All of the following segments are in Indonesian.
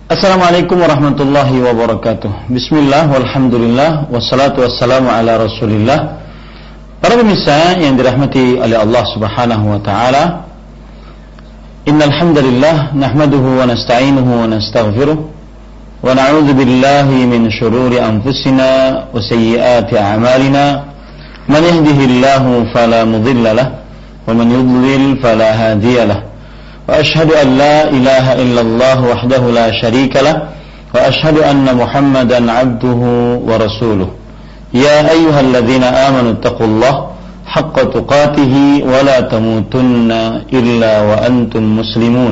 Assalamualaikum warahmatullahi wabarakatuh. Bismillah, walhamdulillah, wassalatu wassalamu ala rasulillah. Para pemirsa yang dirahmati oleh Allah subhanahu wa ta'ala, innal hamdalillah nahmaduhu wa nasta'inuhu wa nastaghfiruh wa na'udzu billahi min shururi anfusina wa sayyiati a'malina. Man yahdihillahu fala mudilla lahu wa man yudlil fala hadiya lahu. وأشهد أن لا إله إلا الله وحده لا شريك له وأشهد أن محمدا عبده ورسوله يا أيها الذين آمنوا اتقوا الله حق تقاته ولا تموتن إلا وأنتم مسلمون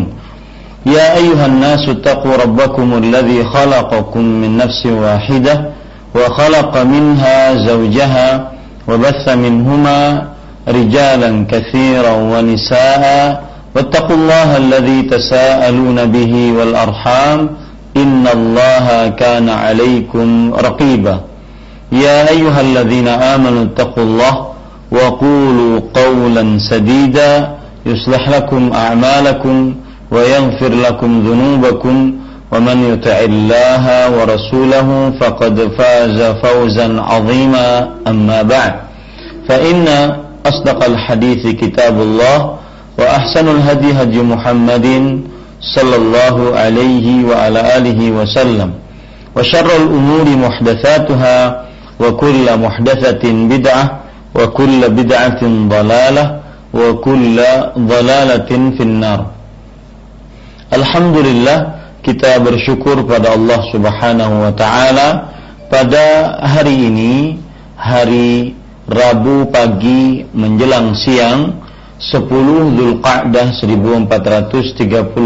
يا أيها الناس اتقوا ربكم الذي خلقكم من نفس واحدة وخلق منها زوجها وبث منهما رجالا كثيرا ونساء واتقوا الله الذي تساءلون به والأرحام إن الله كان عليكم رقيبا يا أيها الذين آمنوا اتقوا الله وقولوا قولا سديدا يصلح لكم أعمالكم ويغفر لكم ذنوبكم ومن يطع الله ورسوله فقد فاز فوزا عظيما أما بعد فإن أصدق الحديث كتاب الله وأحسن الهدي هدي محمد صلى الله عليه وعلى آله وسلم وشر الأمور محدثاتها وكل محدثة بدعة وكل بدعة ضلالة وكل ضلالة في النار. Alhamdulillah, kita bersyukur pada Allah subhanahu wa ta'ala pada hari ini, hari Rabu pagi menjelang siang 10 Dzulqa'dah 1438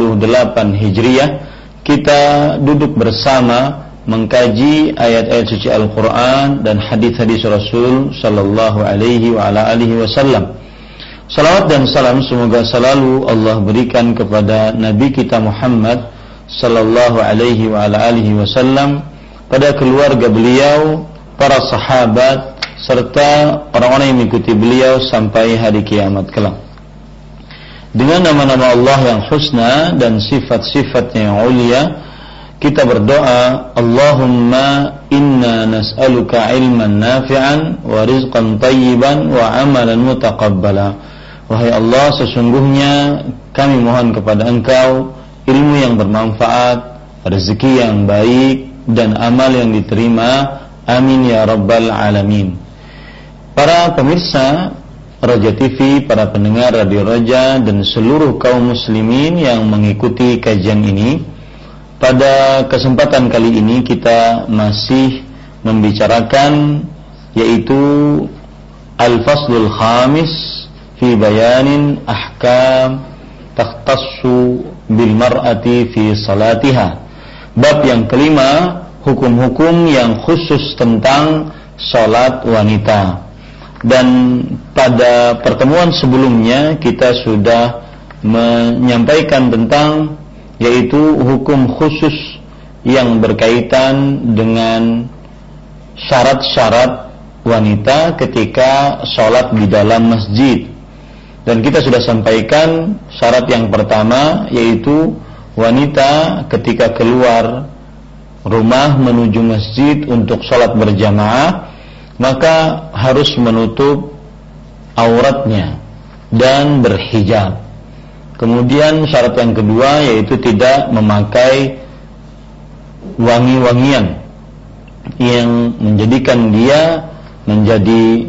Hijriah, kita duduk bersama mengkaji ayat-ayat suci Al-Quran dan hadis-hadis Rasul sallallahu alaihi wa ala alihi wasallam. Salawat dan salam semoga selalu Allah berikan kepada Nabi kita Muhammad sallallahu alaihi wa ala alihi wasallam, pada keluarga beliau, para sahabat, serta orang-orang yang mengikuti beliau sampai hari kiamat kelak. Dengan nama-nama Allah yang husna dan sifat-sifatnya yang ulia, kita berdoa, Allahumma inna nas'aluka ilman nafi'an wa rizqan tayyiban wa amalan mutaqabbala. Wahai Allah, sesungguhnya kami mohon kepada Engkau ilmu yang bermanfaat, rezeki yang baik, dan amal yang diterima. Amin ya rabbal alamin. Para pemirsa Roja TV, para pendengar Radio Roja, dan seluruh kaum muslimin yang mengikuti kajian ini, pada kesempatan kali ini kita masih membicarakan yaitu Al-Faslul Khamis fi bayanin ahkam takhtassu bil mar'ati fi salatiha. Bab yang kelima, hukum-hukum yang khusus tentang salat wanita. Dan pada pertemuan sebelumnya kita sudah menyampaikan tentang yaitu hukum khusus yang berkaitan dengan syarat-syarat wanita ketika sholat di dalam masjid. Dan kita sudah sampaikan syarat yang pertama yaitu wanita ketika keluar rumah menuju masjid untuk sholat berjamaah, maka harus menutup auratnya dan berhijab. Kemudian syarat yang kedua yaitu tidak memakai wangi-wangian yang menjadikan dia menjadi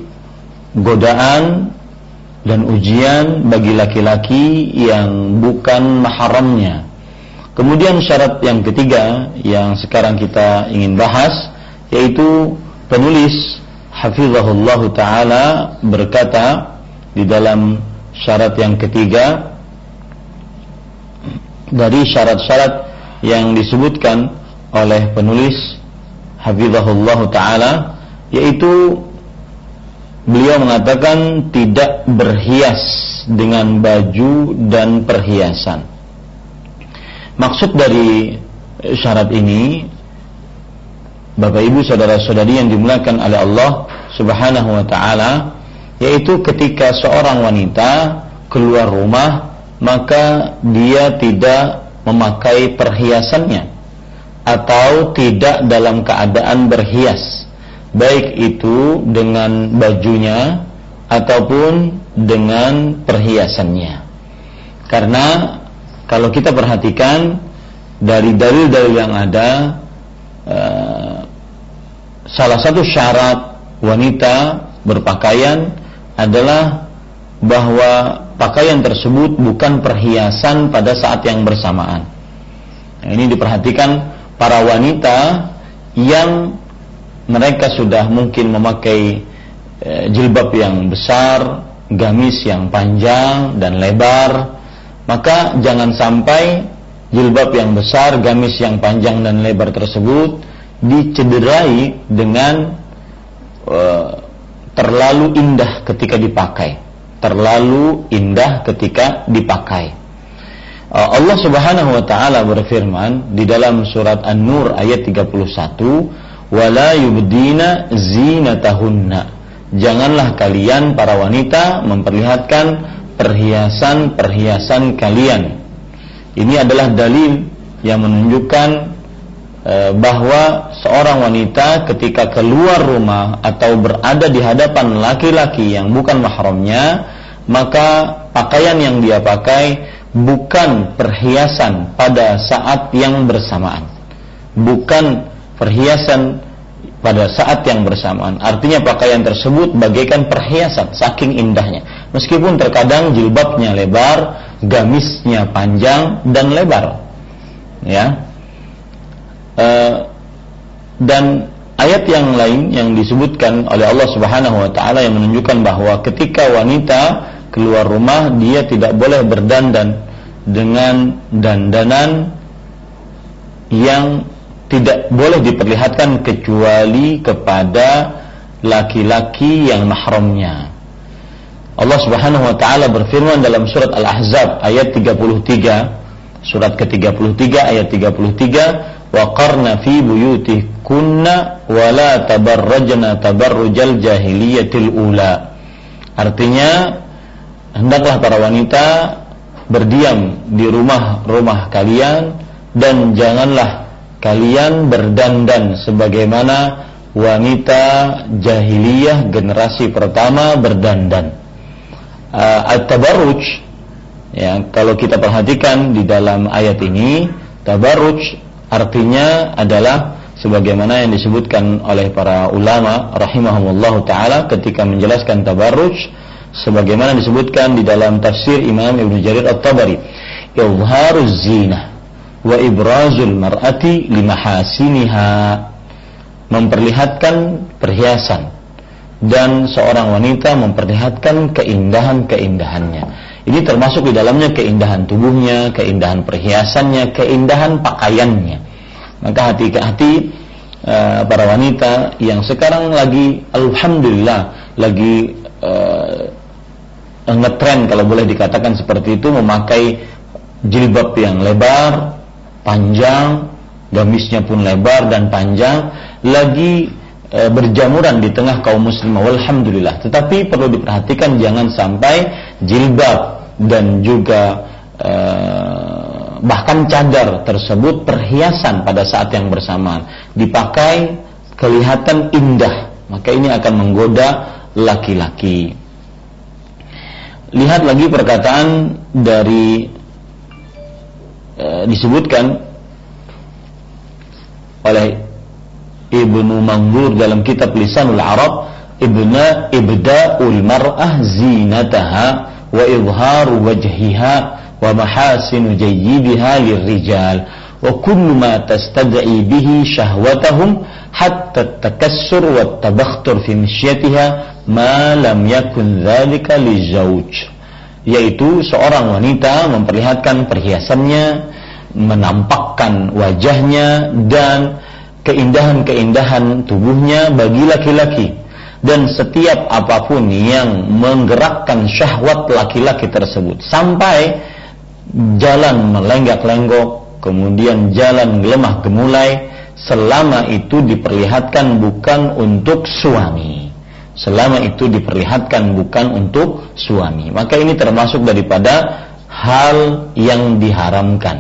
godaan dan ujian bagi laki-laki yang bukan mahramnya. Kemudian syarat yang ketiga yang sekarang kita ingin bahas yaitu penulis hafizahullahu ta'ala berkata di dalam syarat yang ketiga dari syarat-syarat yang disebutkan oleh penulis hafizahullahu ta'ala, yaitu beliau mengatakan tidak berhias dengan baju dan perhiasan. Maksud dari syarat ini, Bapak Ibu saudara-saudari yang dimuliakan oleh Allah Subhanahu wa taala, yaitu ketika seorang wanita keluar rumah maka dia tidak memakai perhiasannya. atau tidak dalam keadaan berhias, baik itu dengan bajunya ataupun dengan perhiasannya. Karena kalau kita perhatikan dari dalil-dalil yang ada, salah satu syarat wanita berpakaian adalah bahwa pakaian tersebut bukan perhiasan pada saat yang bersamaan. Nah, ini diperhatikan para wanita yang mereka sudah mungkin memakai jilbab yang besar, gamis yang panjang dan lebar, maka jangan sampai jilbab yang besar, gamis yang panjang dan lebar tersebut dicederai dengan terlalu indah ketika dipakai. Terlalu indah ketika dipakai. Allah Subhanahu wa taala berfirman di dalam surat An-Nur ayat 31, "Wala yubdina zinatahunna." Janganlah kalian para wanita memperlihatkan perhiasan-perhiasan kalian. Ini adalah dalil yang menunjukkan bahwa seorang wanita ketika keluar rumah atau berada di hadapan laki-laki yang bukan mahramnya, maka pakaian yang dia pakai bukan perhiasan pada saat yang bersamaan. Bukan perhiasan pada saat yang bersamaan. Artinya pakaian tersebut bagaikan perhiasan, saking indahnya. Meskipun terkadang jilbabnya lebar, gamisnya panjang dan lebar. Ya. Dan ayat yang lain yang disebutkan oleh Allah Subhanahu wa taala yang menunjukkan bahwa ketika wanita keluar rumah dia tidak boleh berdandan dengan dandanan yang tidak boleh diperlihatkan kecuali kepada laki-laki yang mahramnya. Allah Subhanahu wa taala berfirman dalam surat Al-Ahzab ayat 33, surat ke-33 ayat 33, وَقَرْنَ فِي بُيُوتِكُنَّ وَلَا تَبَرَّجْنَ تَبَرُّجَ الْجَاهِلِيَّةِ الْأُولَى. Artinya, hendaklah para wanita berdiam di rumah-rumah kalian dan janganlah kalian berdandan sebagaimana wanita jahiliyah generasi pertama berdandan. At-tabarruj, ya, kalau kita perhatikan di dalam ayat ini, tabarruj artinya adalah sebagaimana yang disebutkan oleh para ulama rahimahumullah ta'ala ketika menjelaskan tabarruj, sebagaimana disebutkan di dalam tafsir Imam Ibn Jarir At-Tabari, izharuz zinah wa ibrazul mar'ati limahasiniha, memperlihatkan perhiasan dan seorang wanita memperlihatkan keindahan-keindahannya. Ini termasuk di dalamnya keindahan tubuhnya, keindahan perhiasannya, keindahan pakaiannya. Maka hati-hati para wanita yang sekarang lagi, alhamdulillah, lagi ngetren kalau boleh dikatakan seperti itu, memakai jilbab yang lebar, panjang, gamisnya pun lebar dan panjang, lagi berjamuran di tengah kaum muslimah, walhamdulillah. Tetapi perlu diperhatikan jangan sampai jilbab dan juga bahkan cadar tersebut perhiasan pada saat yang bersamaan, dipakai kelihatan indah, maka ini akan menggoda laki-laki. Lihat lagi perkataan dari disebutkan oleh Ibnu Manzur dalam kitab Lisanul Arab, ibda'ul mar'ah zinataha wa izharu wajhiha wa mahasinu jayyidiha lirrijal wa kullu ma tastad'i bihi syahwatahum hatta takassur wa tabakhtur fi mishyatiha ma lam yakun dzalika lizauj, yaitu seorang wanita memperlihatkan perhiasannya, menampakkan wajahnya dan keindahan-keindahan tubuhnya bagi laki-laki, dan setiap apapun yang menggerakkan syahwat laki-laki tersebut sampai jalan melenggak-lenggok, kemudian jalan lemah gemulai, selama itu diperlihatkan bukan untuk suami, selama itu diperlihatkan bukan untuk suami, maka ini termasuk daripada hal yang diharamkan.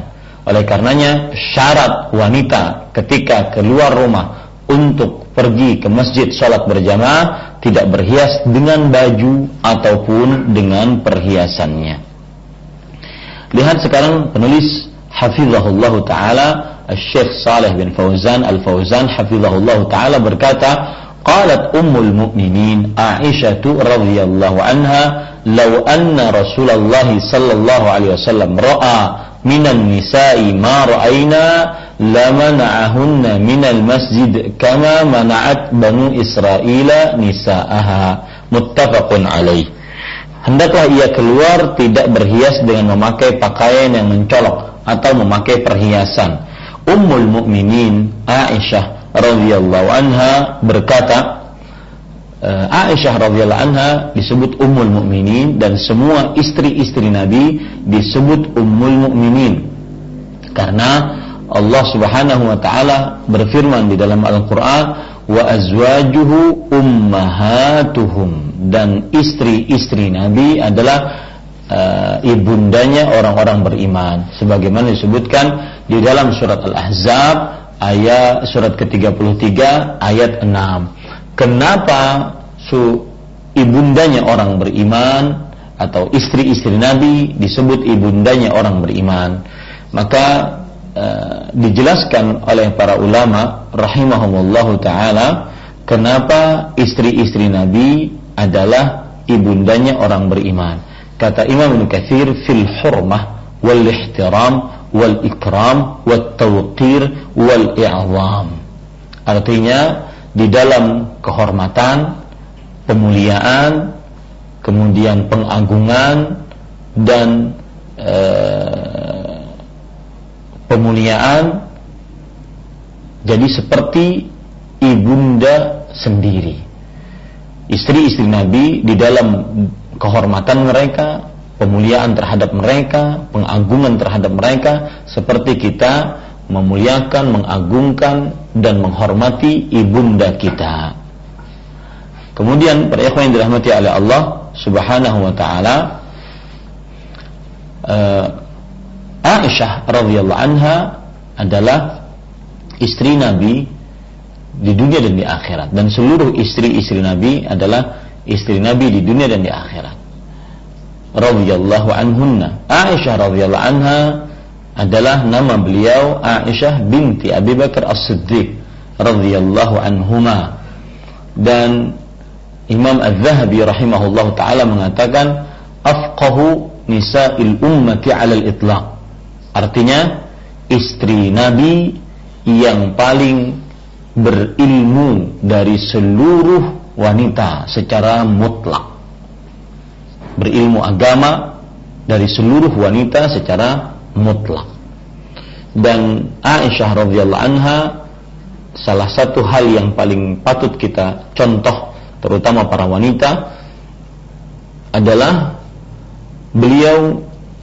Oleh karenanya syarat wanita ketika keluar rumah untuk pergi ke masjid salat berjamaah tidak berhias dengan baju ataupun dengan perhiasannya. Lihat sekarang penulis hafizahullah taala Syekh Saleh bin Fauzan Al-Fauzan hafizahullah taala berkata, qalat ummul mu'minin Aisyah radhiyallahu anha, law anna Rasulullah sallallahu alaihi wasallam ra'a minan nisa'i ma ra'ayna lamana'ahunna minal masjid kama mana'at banu Israila nisa'aha, muttafaqun alaih. Hendaklah ia keluar tidak berhias dengan memakai pakaian yang mencolok atau memakai perhiasan. Ummul Mukminin Aisyah radhiyallahu anha berkata, Aisyah radhiyallahu anha disebut Ummul Mukminin dan semua istri-istri Nabi disebut Ummul Mukminin karena Allah Subhanahu wa taala berfirman di dalam Al-Qur'an, wa azwajuhu ummahatuhum, dan istri-istri Nabi adalah ibundanya orang-orang beriman sebagaimana disebutkan di dalam surat Al-Ahzab ayat surat ke-33 ayat 6. Kenapa ibundanya orang beriman atau istri-istri Nabi disebut ibundanya orang beriman? Maka dijelaskan oleh para ulama rahimahumullahu taala kenapa istri-istri Nabi adalah ibundanya orang beriman. Kata Imam Ibnu Katsir, fil hurmah wal ihtiram wal ikram wat tawqir wal i'zam. Artinya di dalam kehormatan, pemuliaan, kemudian pengagungan dan pemuliaan, jadi seperti ibunda sendiri. Istri-istri Nabi di dalam kehormatan mereka, pemuliaan terhadap mereka, pengagungan terhadap mereka, seperti kita memuliakan, mengagungkan dan menghormati ibunda kita. Kemudian para ikhwan yang dirahmati oleh Allah Subhanahu wa taala, Aisyah radhiyallahu anha adalah istri Nabi di dunia dan di akhirat, dan seluruh istri-istri Nabi adalah istri Nabi di dunia dan di akhirat. Radhiyallahu anhunna. Aisyah radhiyallahu anha adalah nama beliau Aisyah binti Abi Bakar As-Siddiq radhiyallahu anhuma. Dan Imam Az-Zahabi rahimahullahu taala mengatakan afqahu nisa'il ummati 'alal itlaq. Artinya istri Nabi yang paling berilmu dari seluruh wanita secara mutlak, berilmu agama dari seluruh wanita secara mutlak. Dan Aisyah radhiyallahu anha, salah satu hal yang paling patut kita contoh terutama para wanita adalah beliau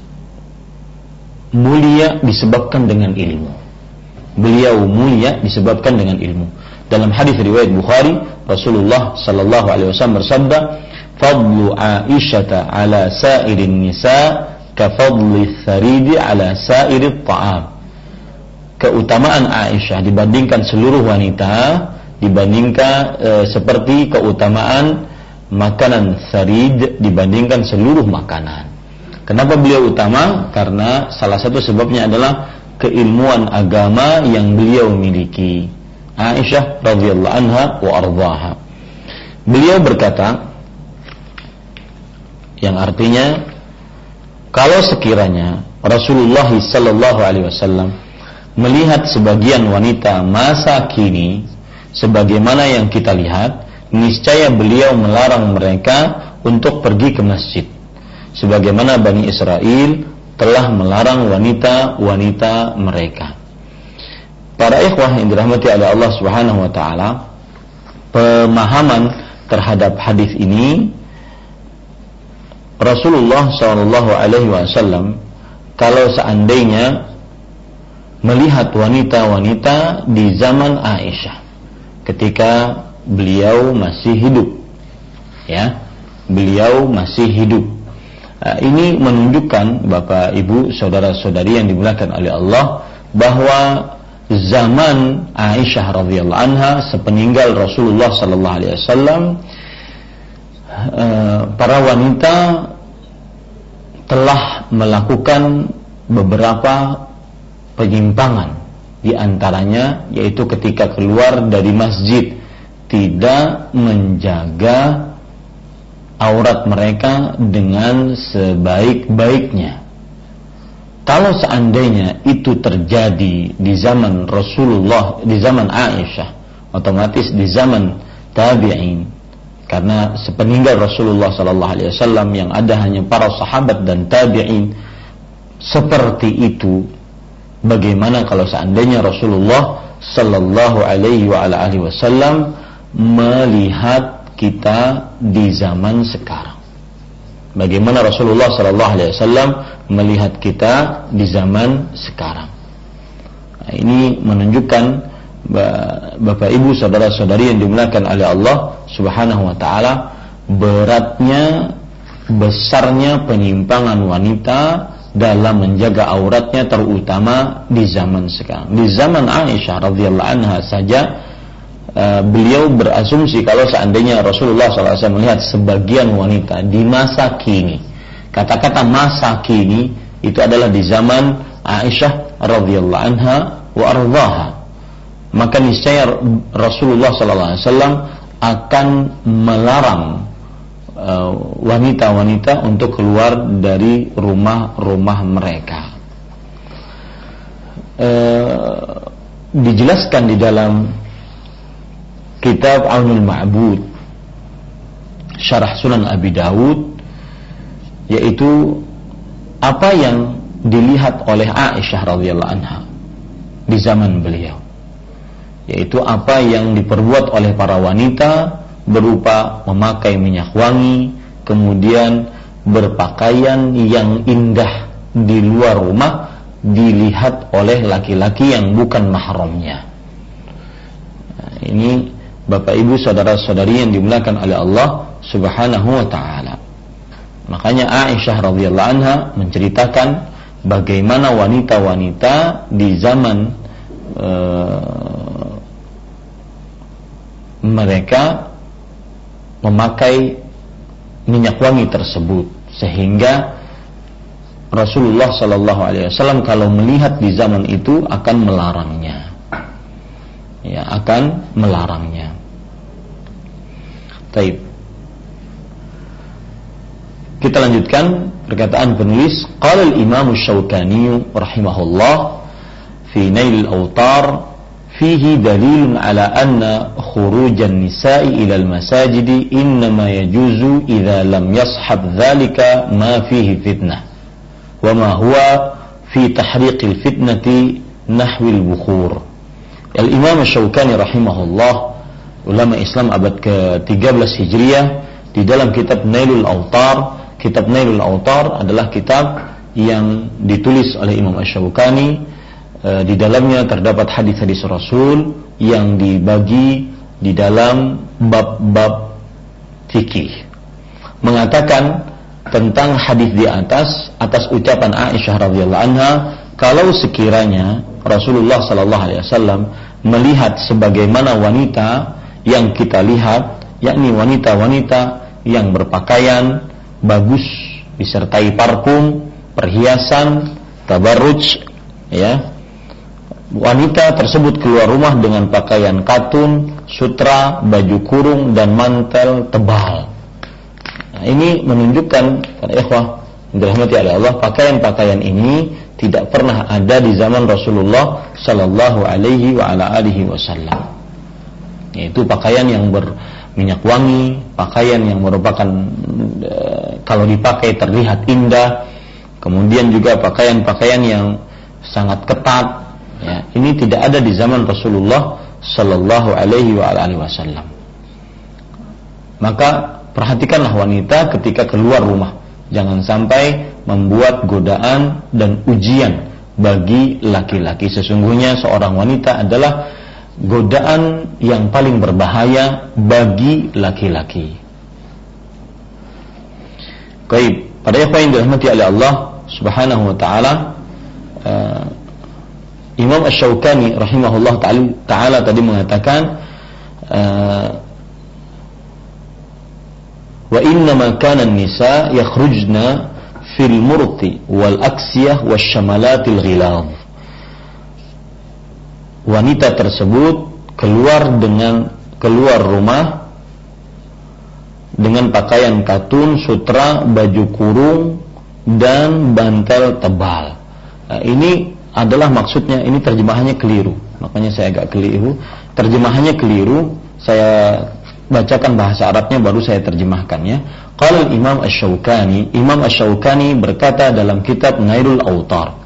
mulia disebabkan dengan ilmu. Beliau mulia disebabkan dengan ilmu. Dalam hadis riwayat Bukhari, Rasulullah sallallahu alaihi wasallam bersabda, "Fadlu Aisyata 'ala sa'irin nisa ka fadli tharidi 'ala sa'irit ta'am." Keutamaan Aisyah dibandingkan seluruh wanita dibandingkan seperti keutamaan makanan tharid dibandingkan seluruh makanan. Kenapa beliau utama? Karena salah satu sebabnya adalah keilmuan agama yang beliau miliki. Aisyah radhiyallahu anha wa ardhaha. Beliau berkata, yang artinya kalau sekiranya Rasulullah sallallahu alaihi wasallam melihat sebagian wanita masa kini sebagaimana yang kita lihat, niscaya beliau melarang mereka untuk pergi ke masjid, sebagaimana Bani Israel telah melarang wanita-wanita mereka. Para ikhwah yang dirahmati oleh Allah Subhanahu wa taala, pemahaman terhadap hadis ini, Rasulullah sallallahu alaihi wasallam kalau seandainya melihat wanita-wanita di zaman Aisyah ketika beliau masih hidup, ya, beliau masih hidup, Ini menunjukkan Bapak Ibu saudara-saudari yang dimuliakan oleh Allah bahwa zaman Aisyah radhiyallahu anha sepeninggal Rasulullah sallallahu alaihi wasallam, para wanita telah melakukan beberapa penyimpangan, di antaranya yaitu ketika keluar dari masjid tidak menjaga aurat mereka dengan sebaik-baiknya. Kalau seandainya itu terjadi di zaman Rasulullah, di zaman Aisyah, otomatis di zaman tabi'in, karena sepeninggal Rasulullah sallallahu alaihi wasallam yang ada hanya para sahabat dan tabi'in seperti itu. Bagaimana kalau seandainya Rasulullah sallallahu alaihi wasallam melihat kita di zaman sekarang? Bagaimana Rasulullah sallallahu alaihi wasallam melihat kita di zaman sekarang? Nah, ini menunjukkan Bapak Ibu saudara-saudari yang dimuliakan oleh Allah Subhanahu wa taala, beratnya, besarnya penyimpangan wanita dalam menjaga auratnya, terutama di zaman sekarang. Di zaman Aisyah radhiyallahu anha saja beliau berasumsi kalau seandainya Rasulullah SAW melihat sebagian wanita di masa kini, kata-kata masa kini itu adalah di zaman Aisyah radhiyallahu anha wa ardhaha, maka niscaya Rasulullah SAW akan melarang wanita-wanita untuk keluar dari rumah-rumah mereka. Dijelaskan di dalam kitab Aunul Ma'bud Syarah Sunan Abi Dawud, yaitu apa yang dilihat oleh Aisyah radhiyallahu anha di zaman beliau, yaitu apa yang diperbuat oleh para wanita berupa memakai minyak wangi, kemudian berpakaian yang indah di luar rumah, dilihat oleh laki-laki yang bukan mahramnya. Nah, ini Bapak Ibu saudara-saudari yang dimuliakan oleh Allah Subhanahu wa taala. Makanya Aisyah radhiyallahu anha menceritakan bagaimana wanita-wanita di zaman mereka memakai minyak wangi tersebut, sehingga Rasulullah sallallahu alaihi wasallam kalau melihat di zaman itu akan melarangnya. Ya, akan melarangnya. Baik. Kita lanjutkan perkataan penulis, qala al-Imam Asy-Syaukani rahimahullah fi Nail al-Awtar, fihi dalilun ala anna khurujan nisa'i ila al-masajidi innama yajuzu idza lam yashab dhalika ma fihi fitnah wa ma huwa fi tahriqil fitnati nahwil bukhur. Al-Imam Asy-Syaukani rahimahullah, ulama Islam abad ke-13 Hijriah, di dalam kitab Nailul Awtar. Kitab Nailul Awtar adalah kitab yang ditulis oleh Imam Asy-Syaukani. Di dalamnya terdapat hadis-hadis Rasul yang dibagi di dalam bab-bab fikih. Mengatakan tentang hadis di atas ucapan Aisyah radhiyallahu anha, kalau sekiranya Rasulullah sallallahu alaihi wasallam melihat sebagaimana wanita yang kita lihat, yakni wanita-wanita yang berpakaian bagus disertai parfum, perhiasan, tabarruj, ya. Wanita tersebut keluar rumah dengan pakaian katun, sutra, baju kurung dan mantel tebal. Nah, ini menunjukkan para ikhwah yang dirahmati oleh Allah, pakaian-pakaian ini tidak pernah ada di zaman Rasulullah sallallahu alaihi wa ala alihi wasallam. Yaitu pakaian yang berminyak wangi, pakaian yang merupakan kalau dipakai terlihat indah, kemudian juga pakaian-pakaian yang sangat ketat. Ya, ini tidak ada di zaman Rasulullah sallallahu alaihi wa ala alihi wasallam. Maka perhatikanlah wanita ketika keluar rumah, jangan sampai membuat godaan dan ujian bagi laki-laki. Sesungguhnya seorang wanita adalah godaan yang paling berbahaya bagi laki-laki. Baik, Pada ikhwan yang dirahmati oleh Allah Subhanahu wa taala, Imam Asy-Syaukani rahimahullah taala tadi mengatakan wa innama kana an-nisa yakhrujna fil murti wal aksiyah wasyamalatil ghilaz. Wanita tersebut keluar rumah dengan pakaian katun, sutra, baju kurung dan bantal tebal. Nah, ini adalah maksudnya, ini terjemahannya keliru. Makanya saya agak keliru. Terjemahannya keliru. Saya bacakan bahasa Arabnya baru saya terjemahkan ya. Qala Imam Asy-Syaukani berkata dalam kitab Nailul Awtar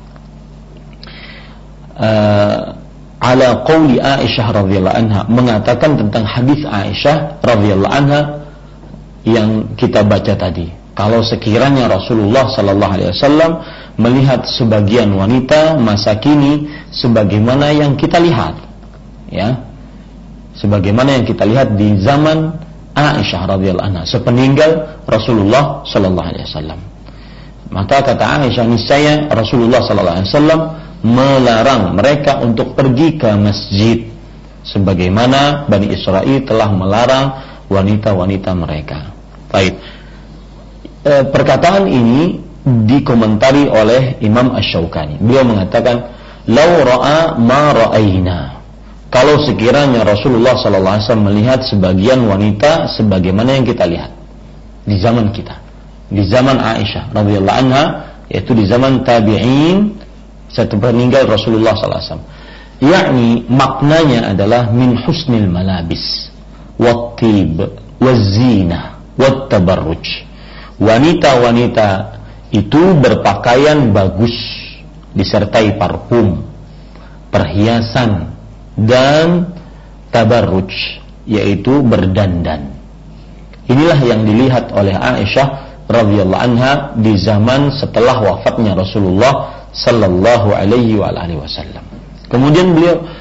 ala qauli Aisyah radhiyallahu anha, mengatakan tentang hadis Aisyah radhiyallahu anha yang kita baca tadi. Kalau sekiranya Rasulullah sallallahu alaihi wasallam melihat sebagian wanita masa kini sebagaimana yang kita lihat, ya, sebagaimana yang kita lihat di zaman Aisyah radhiyallahu anha sepeninggal Rasulullah sallallahu alaihi wasallam. Maka kata Aisyah, niscaya Rasulullah sallallahu alaihi wasallam melarang mereka untuk pergi ke masjid sebagaimana Bani Israel telah melarang wanita-wanita mereka. Baik. Perkataan ini dikomentari oleh Imam Asy-Syaukani. Beliau mengatakan, "Lau ra'a ma ra'aina." Kalau sekiranya Rasulullah sallallahu alaihi wasallam melihat sebagian wanita sebagaimana yang kita lihat di zaman kita, di zaman Aisyah radhiyallahu anha, yaitu di zaman tabi'in setelah meninggal Rasulullah sallallahu alaihi wasallam. Yakni maknanya adalah min husnil malabis wattib wazzinah wattabarruj. Wanita-wanita itu berpakaian bagus disertai parfum, perhiasan dan tabarruj, yaitu berdandan. Inilah yang dilihat oleh Aisyah radhiyallahu anha di zaman setelah wafatnya Rasulullah sallallahu alaihi wasallam. Kemudian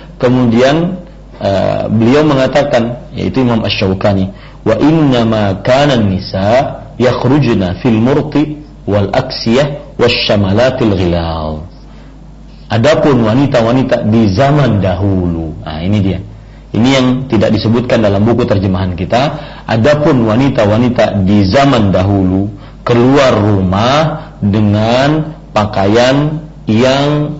beliau mengatakan, yaitu Imam Asy-Syaukani, wa inna ma kana an-nisa yakhrujna fil murti wal aksiyah wasyamalatil ghilal. Adapun wanita-wanita di zaman dahulu, nah ini dia. Ini yang tidak disebutkan dalam buku terjemahan kita. Adapun wanita-wanita di zaman dahulu keluar rumah dengan pakaian yang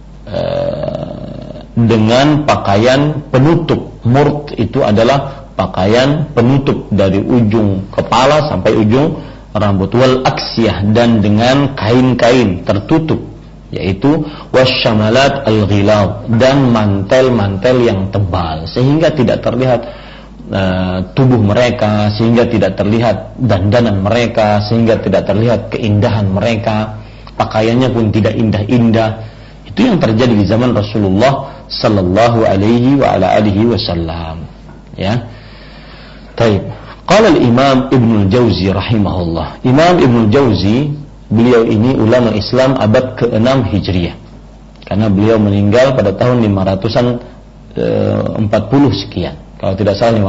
dengan pakaian penutup. Murt itu adalah pakaian penutup dari ujung kepala sampai ujung rambut. Wal aksiyah, dan dengan kain-kain tertutup, yaitu wasyamalat al-ghilad, dan mantel-mantel yang tebal sehingga tidak terlihat tubuh mereka, sehingga tidak terlihat dandanan mereka, sehingga tidak terlihat keindahan mereka, pakaiannya pun tidak indah-indah. Itu yang terjadi di zaman Rasulullah sallallahu alaihi wa ala alihi wasallam, ya. Taib. Qala al-Imam Ibnu Jauzi rahimahullah. Imam Ibnu Jauzi, beliau ini ulama Islam abad ke-6 Hijriah. Karena beliau meninggal pada tahun 540 sekian. Kalau tidak salah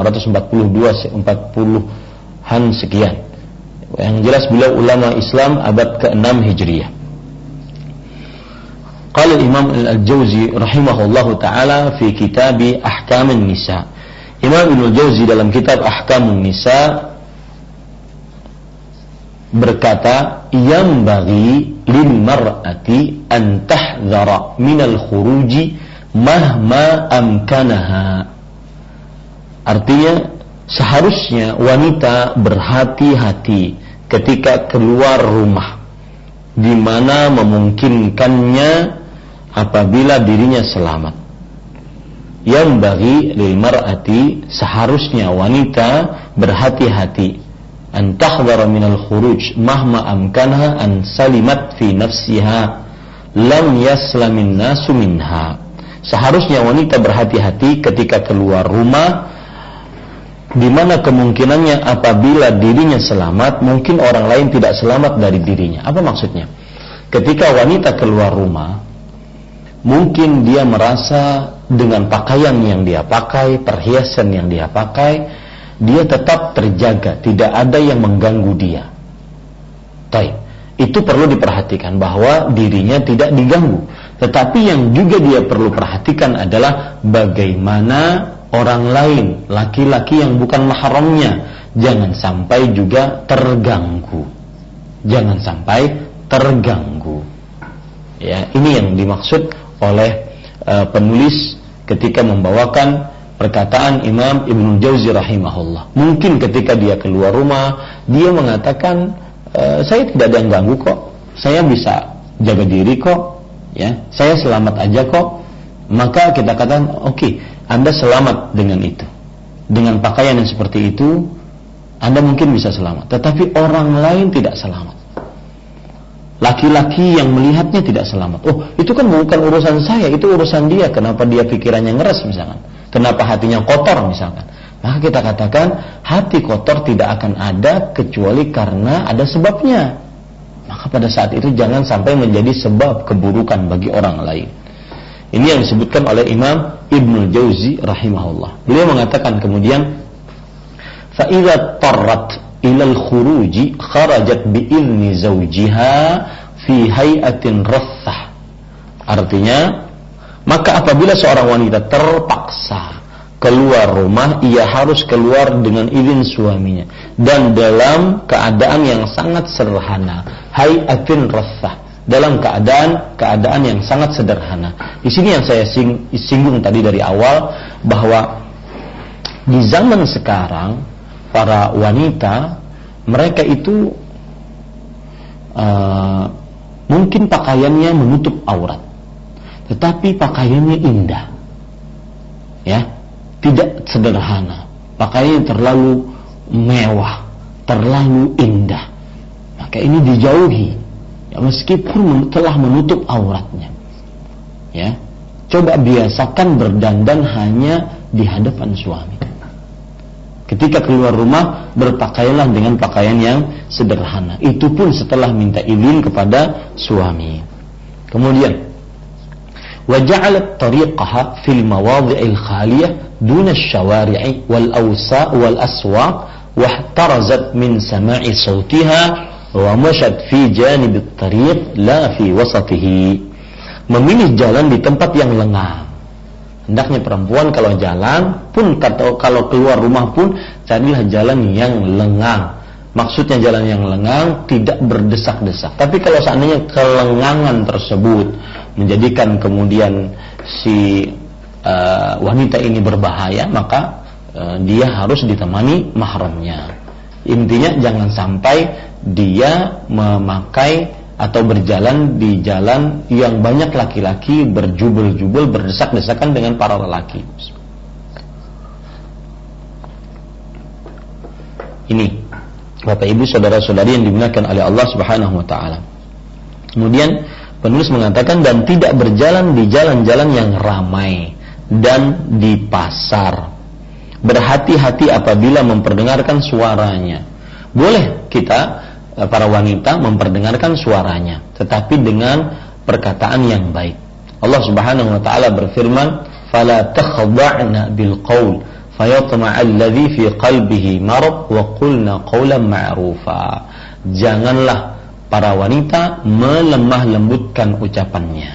542-40-an sekian. Yang jelas beliau ulama Islam abad ke-6 Hijriah. Qala al-Imam Al-Jauzi rahimahullahu taala fi kitab Ahkamun Nisa. Imam Ibnu Jauzi dalam kitab Ahkamun Nisa berkata, yang bagi lil mar'ati an tahdhara minal khuruji mahma amkanaha. Artinya, seharusnya wanita berhati-hati ketika keluar rumah, di mana memungkinkannya apabila dirinya selamat. Yang bagi lil mar'ati, seharusnya wanita berhati-hati, an tahdhara minal khuruj mahma amkanha an salimat fi nafsiha lam yaslamin nasu minha. Seharusnya wanita berhati-hati ketika keluar rumah, di mana kemungkinannya apabila dirinya selamat, mungkin orang lain tidak selamat dari dirinya. Apa maksudnya? Ketika wanita keluar rumah, mungkin dia merasa dengan pakaian yang dia pakai, perhiasan yang dia pakai, dia tetap terjaga, tidak ada yang mengganggu dia. Baik. itu perlu diperhatikan bahwa dirinya tidak diganggu. Tetapi yang juga dia perlu perhatikan adalah bagaimana orang lain, laki-laki yang bukan mahramnya, jangan sampai juga terganggu. Jangan sampai terganggu. Ya, ini yang dimaksud oleh penulis ketika membawakan perkataan Imam Ibnu Jauzi rahimahullah. Mungkin ketika dia keluar rumah, dia mengatakan, saya tidak ada yang ganggu kok, saya bisa jaga diri kok, ya, saya selamat aja kok. Maka kita katakan, oke, Anda selamat dengan itu, dengan pakaian yang seperti itu, Anda mungkin bisa selamat. Tetapi orang lain tidak selamat. Laki-laki yang melihatnya tidak selamat. Oh, itu kan bukan urusan saya, itu urusan dia. Kenapa dia pikirannya ngeres misalkan? Kenapa hatinya kotor misalkan? Maka kita katakan hati kotor tidak akan ada kecuali karena ada sebabnya. Maka pada saat itu jangan sampai menjadi sebab keburukan bagi orang lain. Ini yang disebutkan oleh Imam Ibnu Jauzi rahimahullah. Beliau mengatakan kemudian, فَإِذَا طَرَّتْ إِلَى الْخُرُوجِ خَرَجَتْ بِإِذْنِ زَوْجِهَا فِي هَيْئَةٍ رَثَّةٍ. Artinya, maka apabila seorang wanita terpaksa keluar rumah, ia harus keluar dengan izin suaminya dan dalam keadaan yang sangat sederhana, hay'atin rathah, dalam keadaan yang sangat sederhana. Di sini yang saya singgung tadi dari awal, bahwa di zaman sekarang para wanita mereka itu mungkin pakaiannya menutup aurat, tetapi pakaiannya indah, ya, tidak sederhana, pakaiannya terlalu mewah, terlalu indah. Maka ini dijauhi, ya, meskipun telah menutup auratnya. Ya, coba biasakan berdandan hanya di hadapan suami. Ketika keluar rumah, berpakaianlah dengan pakaian yang sederhana. Itu pun setelah minta izin kepada suami. Kemudian, وجعلت طريقها في المواضع الخالية دون الشوارع والأسواق واحترزت من سماع صوتها ومشت في جانب الطريق لا في وسطه. Memilih jalan di tempat yang lengang. Hendaknya perempuan kalau jalan pun, kalau keluar rumah pun, carilah jalan yang lengang. Maksudnya jalan yang lengang, tidak berdesak-desak. Tapi kalau seandainya kelengangan tersebut menjadikan kemudian si wanita ini berbahaya, maka dia harus ditemani mahramnya. Intinya jangan sampai dia memakai atau berjalan di jalan yang banyak laki-laki berjubel-jubel, berdesak-desakan dengan para lelaki. Ini Bapak Ibu saudara-saudari yang dimuliakan oleh Allah Subhanahu wa taala. Kemudian penulis mengatakan, dan tidak berjalan di jalan-jalan yang ramai dan di pasar. Berhati-hati apabila memperdengarkan suaranya. Boleh kita para wanita memperdengarkan suaranya, tetapi dengan perkataan yang baik. Allah Subhanahu wa taala berfirman, "Fala takhda'na bil qaul fayatma'a alladhi fi qalbihi marad wa qulna qawlan ma'rufa." Janganlah para wanita melemah lembutkan ucapannya,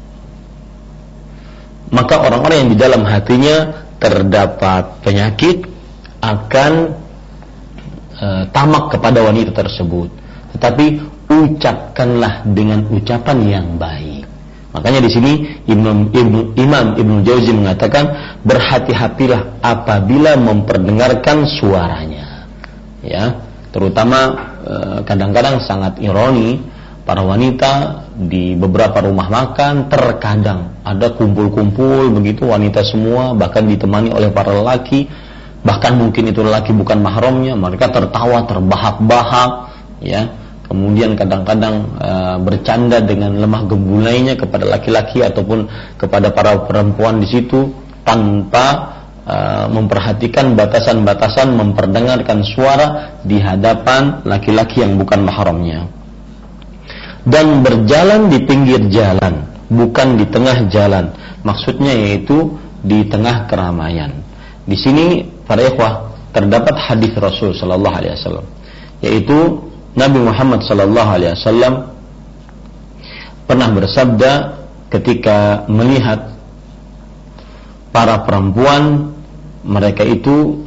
maka orang-orang yang di dalam hatinya terdapat penyakit akan tamak kepada wanita tersebut. Tetapi ucapkanlah dengan ucapan yang baik. Makanya di sini Imam Ibnu Jauzi mengatakan, berhati-hatilah apabila memperdengarkan suaranya. Ya, terutama kadang-kadang sangat ironi, para wanita di beberapa rumah makan terkadang ada kumpul-kumpul begitu wanita semua, bahkan ditemani oleh para lelaki, bahkan mungkin itu lelaki bukan mahramnya, mereka tertawa terbahak-bahak, ya. Kemudian kadang-kadang bercanda dengan lemah gembulainya kepada laki-laki ataupun kepada para perempuan di situ, tanpa memperhatikan batasan-batasan memperdengarkan suara di hadapan laki-laki yang bukan mahramnya. Dan berjalan di pinggir jalan, bukan di tengah jalan. Maksudnya yaitu di tengah keramaian. Di sini para ikhwah terdapat hadis Rasul sallallahu alaihi wasallam, yaitu Nabi Muhammad sallallahu alaihi wasallam pernah bersabda ketika melihat para perempuan, mereka itu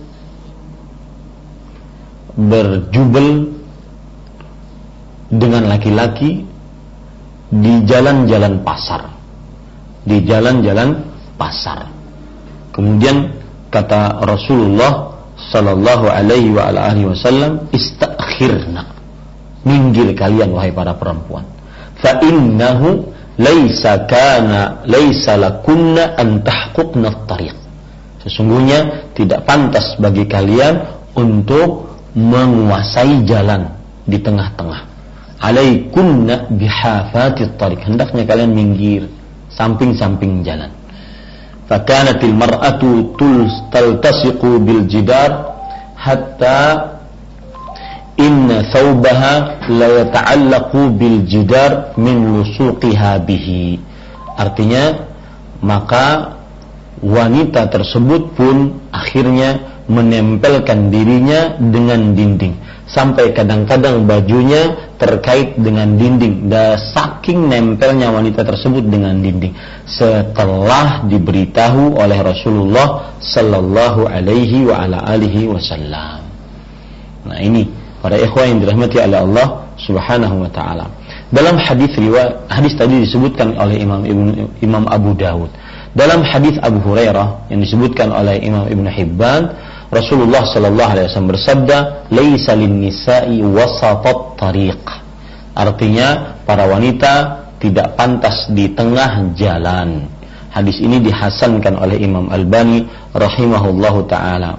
berjubel dengan laki-laki di jalan-jalan pasar. Di jalan-jalan pasar. Kemudian kata Rasulullah sallallahu alaihi wa alihi wasallam, istakhirna, minggir kalian wahai para perempuan. Fa innahu laisa lakunna an tahquqna at-tariq. Sesungguhnya tidak pantas bagi kalian untuk menguasai jalan di tengah-tengah. Alaikunna bihafatit tariq. Hendaknya kalian minggir samping-samping jalan. Fakanatil mar'atu taltasiqu bil jidar hatta inna thawbaha la yata'allaqu bil jidar min lusuqiha bihi. Artinya, maka wanita tersebut pun akhirnya menempelkan dirinya dengan dinding, sampai kadang-kadang bajunya terkait dengan dinding, dan saking nempelnya wanita tersebut dengan dinding, setelah diberitahu oleh Rasulullah sallallahu alaihi wa ala alihi wasallam. Nah, ini para ikhwan yang dirahmati oleh Allah Subhanahu wa taala. Dalam hadis tadi disebutkan oleh Imam Abu Dawud. Dalam hadis Abu Hurairah yang disebutkan oleh Imam Ibn Hibban, Rasulullah sallallahu alaihi wasallam bersabda, "Laisa lin-nisa'i wasatat tariq." Artinya, para wanita tidak pantas di tengah jalan. Hadis ini dihasankan oleh Imam Albani rahimahullahu taala.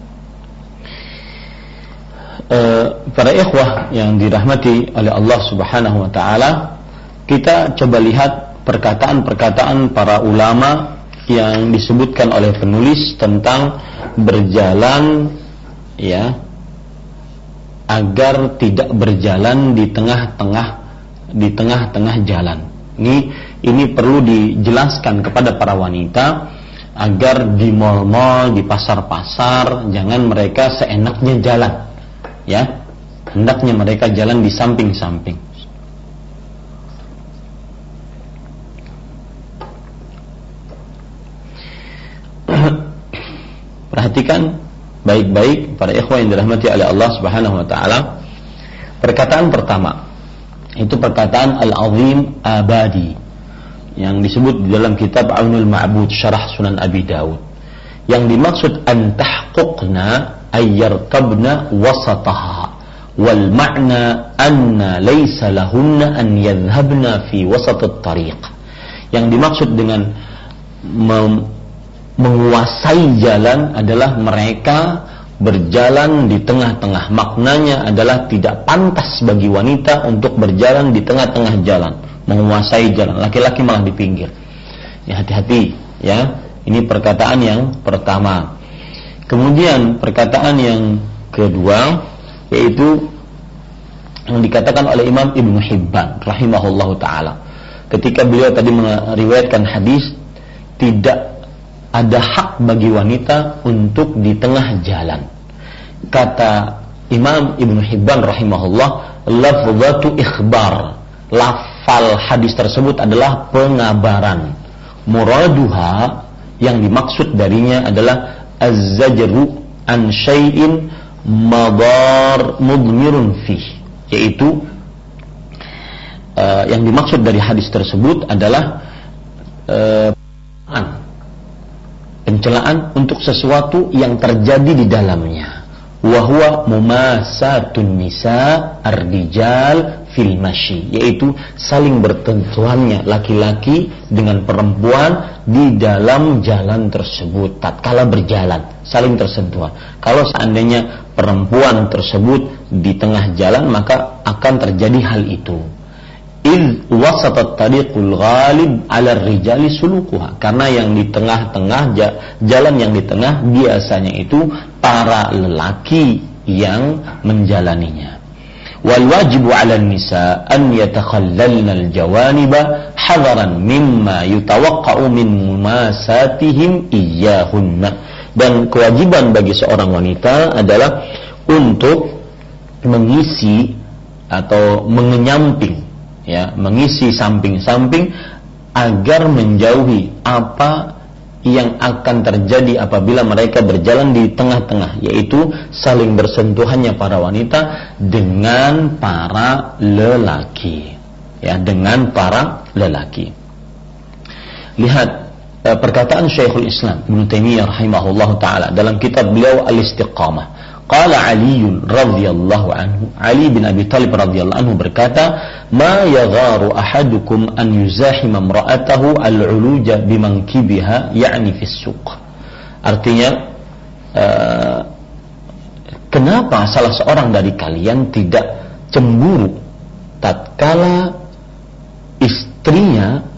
Para ikhwah yang dirahmati oleh Allah Subhanahu wa taala, kita coba lihat perkataan-perkataan para ulama yang disebutkan oleh penulis tentang berjalan, ya, agar tidak berjalan di tengah-tengah jalan. Ini perlu dijelaskan kepada para wanita agar di mal-mal, di pasar-pasar, jangan mereka seenaknya jalan. Ya, hendaknya mereka jalan di samping-samping. Perhatikan baik-baik para ikhwan yang dirahmati oleh Allah Subhanahu wa taala. Perkataan pertama itu perkataan Al-Azim Abadi yang disebut di dalam kitab Aunul Ma'bud Syarah Sunan Abi Dawud. Yang dimaksud an tahquqna ayyarkabna wasataha, wal ma'na anna laysa lahunna an yadhhabna fi wasatit tariq. Yang dimaksud dengan menguasai jalan adalah mereka berjalan di tengah-tengah. Maknanya adalah tidak pantas bagi wanita untuk berjalan di tengah-tengah jalan, menguasai jalan. Laki-laki malah di pinggir. Ya, hati-hati ya. Ini perkataan yang pertama. Kemudian perkataan yang kedua yaitu yang dikatakan oleh Imam Ibn Hibban rahimahullahu taala. Ketika beliau tadi meriwayatkan hadis, tidak ada hak bagi wanita untuk di tengah jalan. Kata Imam Ibn Hibban rahimahullah, lafzatu ikhbar. Lafal hadis tersebut adalah pengabaran. Muraduha, yang dimaksud darinya adalah az-zajru an syai'in madar mudmirun fih, yaitu yang dimaksud dari hadis tersebut adalah pencelaan untuk sesuatu yang terjadi di dalamnya. Wa huwa mumasatun nisa ar-rijal fil masyi, yaitu saling bertentuannya laki-laki dengan perempuan di dalam jalan tersebut. Tatkala berjalan saling tersentuhan. Kalau seandainya perempuan tersebut di tengah jalan, maka akan terjadi hal itu. Il wasatat tariqul ghalib 'ala ar-rijali sulukuha, karena yang di tengah-tengah jalan yang di tengah biasanya itu para lelaki yang menjalaninya. Wal wajibu 'ala an-nisa an yatakhallalna al-jawaniba hadaran mimma yutawaqqa'u min mumasatihim iyyahunna. Dan kewajiban bagi seorang wanita adalah untuk mengisi atau mengenyamping, ya, mengisi samping-samping agar menjauhi apa yang akan terjadi apabila mereka berjalan di tengah-tengah, yaitu saling bersentuhannya para wanita dengan para lelaki, ya, dengan para lelaki. Lihat perkataan Syekhul Islam Ibnu Taimiyah rahimahullahu taala dalam kitab beliau Al-Istiqamah. Qala Ali radhiyallahu anhu, Ali bin Abi Thalib radhiyallahu anhu berkata, "Ma yagharu ahadukum an yuzahima imra'atahu al-'uluja bimankibiha ya'ni fi suq." Artinya, kenapa salah seorang dari kalian tidak cemburu tatkala istrinya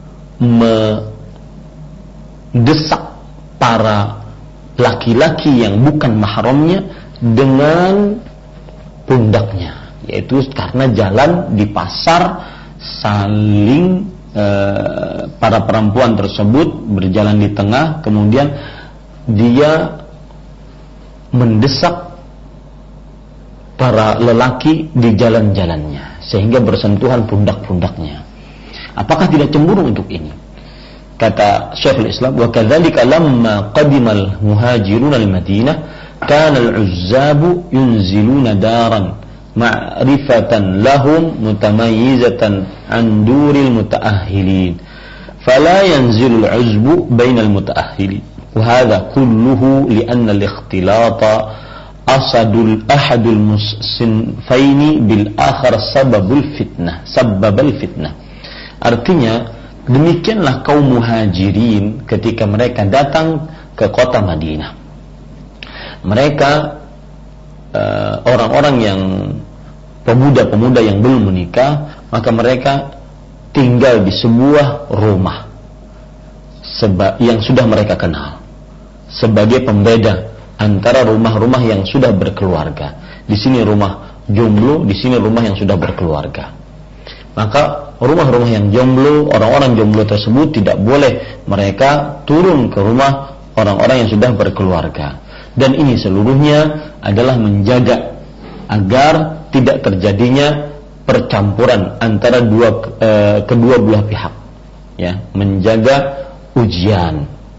mendesak para laki-laki yang bukan mahramnya dengan pundaknya, yaitu karena jalan di pasar saling para perempuan tersebut berjalan di tengah, kemudian dia mendesak para lelaki di jalan-jalannya sehingga bersentuhan pundak-pundaknya. Apakah tidak cemburu untuk ini? Kata Syekhul Islam, wa kadzalika lamma qadimal muhajirun al-Madinah kana al-'uzzabu yunziluna daran ma'rifatan lahum mutamayyizatan an duril mutaahhilin fala yanzilu al-'uzbu bainal mutaahhilin wa hadha kulluhu li'anna al-ikhtilata ahadul mussinfaini bil akhar sababal fitnah. Artinya, demikianlah kaum muhajirin ketika mereka datang ke kota Madinah. Mereka orang-orang yang pemuda-pemuda yang belum menikah, maka mereka tinggal di sebuah rumah yang sudah mereka kenal sebagai pembeda antara rumah-rumah yang sudah berkeluarga. Di sini rumah jomblo, di sini rumah yang sudah berkeluarga. Maka rumah-rumah yang jomblo, orang-orang jomblo tersebut tidak boleh mereka turun ke rumah orang-orang yang sudah berkeluarga. Dan ini seluruhnya adalah menjaga agar tidak terjadinya percampuran antara kedua belah pihak, ya, menjaga ujian.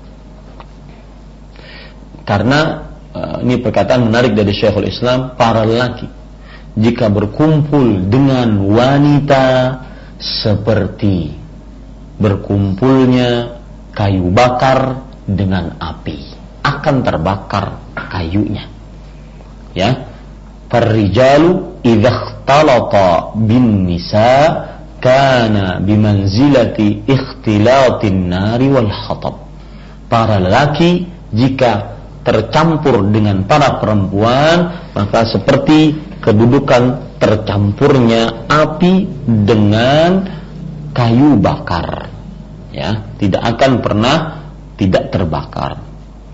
Karena ini perkataan menarik dari Syekhul Islam, para lelaki jika berkumpul dengan wanita seperti berkumpulnya kayu bakar dengan api, akan terbakar kayunya, ya. Farrijalu idza ikhtalata bin nisa kana bimanzilati ikhtilatin nari wal hatab. Para lelaki jika tercampur dengan para perempuan, maka seperti kedudukan tercampurnya api dengan kayu bakar, ya, tidak akan pernah tidak terbakar.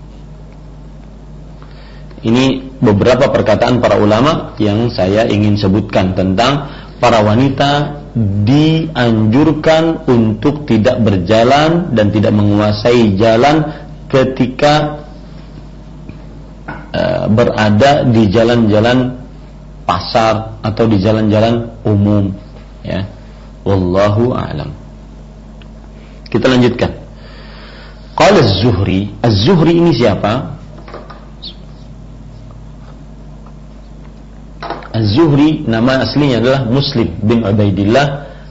Ini beberapa perkataan para ulama yang saya ingin sebutkan tentang para wanita dianjurkan untuk tidak berjalan dan tidak menguasai jalan ketika berada di jalan-jalan pasar atau di jalan-jalan umum, ya. Wallahu a'lam. Kita lanjutkan. Qala Az-Zuhri. Az-Zuhri ini siapa? Az-Zuhri nama aslinya adalah Muslim bin Ubaidillah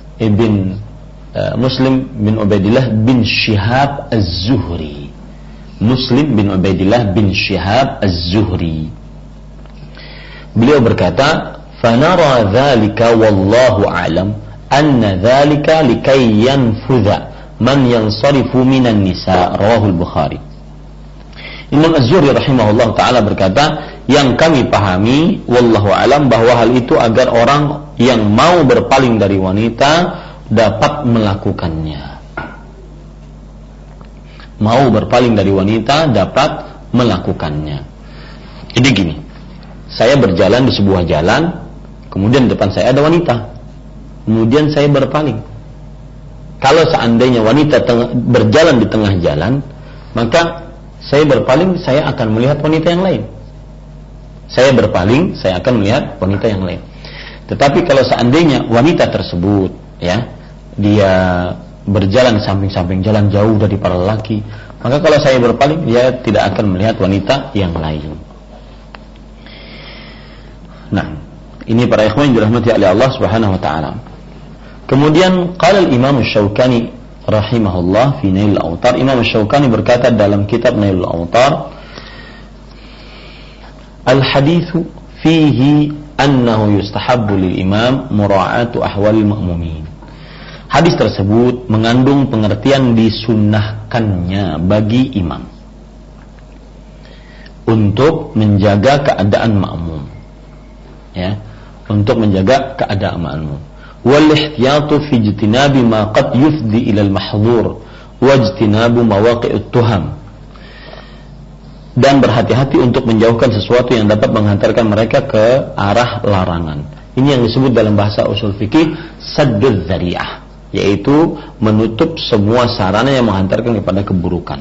bin Shihab Az-Zuhri. Muslim bin Ubaidillah bin Shihab Az-Zuhri. Beliau berkata, "Fanara dzalika wallahu a'lam anna dzalika likay yanfudha man yansarifu minan nisa." Rawahul Bukhari. Imam Az-Zuhri rahimahullah ta'ala berkata, yang kami pahami wallahu alam bahwa hal itu agar orang yang mau berpaling dari wanita dapat melakukannya. Mau berpaling dari wanita dapat melakukannya. Jadi gini, saya berjalan di sebuah jalan, kemudian depan saya ada wanita, kemudian saya berpaling. Kalau seandainya wanita berjalan di tengah jalan, maka saya berpaling, saya akan melihat wanita yang lain. Saya berpaling, saya akan melihat wanita yang lain. Tetapi kalau seandainya wanita tersebut ya, dia berjalan samping-samping jalan jauh dari para lelaki, maka kalau saya berpaling, dia tidak akan melihat wanita yang lain. Nah, ini para ikhwan yang dirahmati oleh Allah Subhanahu wa taala. Kemudian qala al-Imam Asy-Syaukani rahimahullah fi Nailul Awtar. Imam Asy-Syaukani berkata dalam kitab Nailul Awtar, al-haditsu fihi annahu yustahabbu lil imam mura'atu ahwalil ma'mumin. Hadis tersebut mengandung pengertian disunnahkannya bagi imam untuk menjaga keadaan makmum, ya, untuk menjaga keadaan makmum. Wal ihtiyatu fi ijtinabi ma qad yufdi ila al mahdhur wa ijtinabu mawaqi'ut tuham, dan berhati-hati untuk menjauhkan sesuatu yang dapat menghantarkan mereka ke arah larangan. Ini yang disebut dalam bahasa usul fikih sadduz dzari'ah, yaitu menutup semua sarana yang menghantarkan kepada keburukan.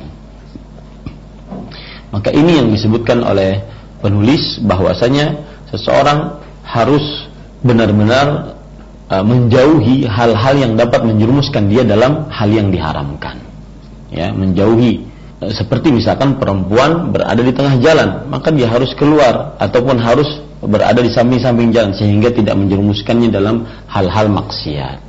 Maka ini yang disebutkan oleh penulis bahwasanya seseorang harus benar-benar menjauhi hal-hal yang dapat menjerumuskan dia dalam hal yang diharamkan. Ya, menjauhi. Seperti misalkan perempuan berada di tengah jalan, maka dia harus keluar ataupun harus berada di samping-samping jalan sehingga tidak menjerumuskannya dalam hal-hal maksiat.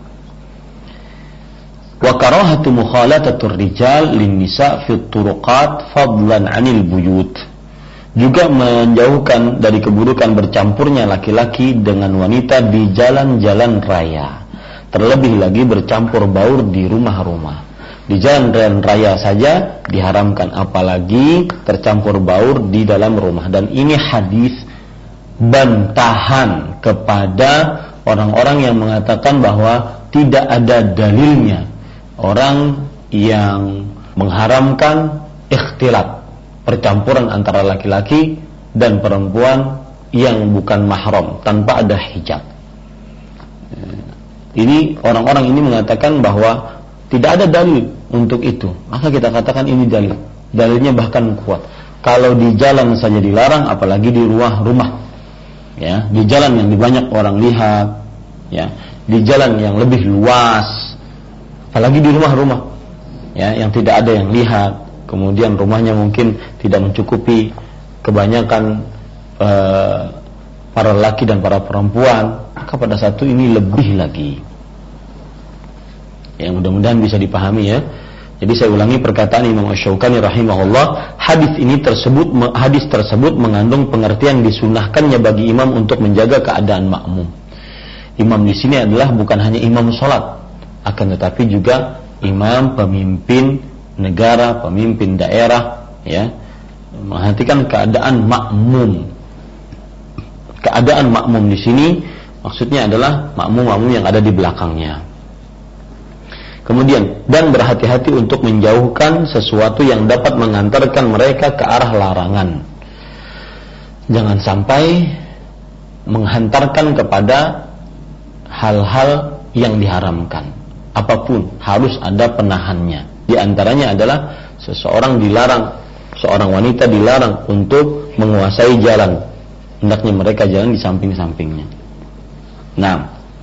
Wa karahatu mukhalatatur rijal lin-nisa fi turuqat fadlan 'anil buyut. Juga menjauhkan dari keburukan bercampurnya laki-laki dengan wanita di jalan-jalan raya. Terlebih lagi bercampur baur di rumah-rumah. Di jalan raya saja diharamkan, apalagi tercampur baur di dalam rumah. Dan ini hadis bantahan kepada orang-orang yang mengatakan bahwa tidak ada dalilnya orang yang mengharamkan ikhtilat, percampuran antara laki-laki dan perempuan yang bukan mahram tanpa ada hijab. Ini orang-orang ini mengatakan bahwa tidak ada dalil untuk itu, maka kita katakan ini dalil. Dalilnya bahkan kuat. Kalau di jalan saja dilarang, apalagi di rumah, ya, di jalan yang banyak orang lihat, ya, di jalan yang lebih luas, apalagi di rumah-rumah, ya, yang tidak ada yang lihat. Kemudian rumahnya mungkin tidak mencukupi kebanyakan para laki dan para perempuan, maka pada satu ini lebih lagi. Yang mudah-mudahan bisa dipahami, ya. Jadi saya ulangi perkataan Imam Asy-Syaukani rahimahullah, hadis tersebut mengandung pengertian disunahkannya bagi imam untuk menjaga keadaan makmum. Imam di sini adalah bukan hanya imam salat, akan tetapi juga imam pemimpin negara, pemimpin daerah, ya, memperhatikan keadaan makmum. Keadaan makmum di sini maksudnya adalah makmum-makmum yang ada di belakangnya. Kemudian, dan berhati-hati untuk menjauhkan sesuatu yang dapat mengantarkan mereka ke arah larangan. Jangan sampai menghantarkan kepada hal-hal yang diharamkan. Apapun harus ada penahannya. Di antaranya adalah seorang wanita dilarang untuk menguasai jalan. Hendaknya mereka jalan di samping-sampingnya. Nah,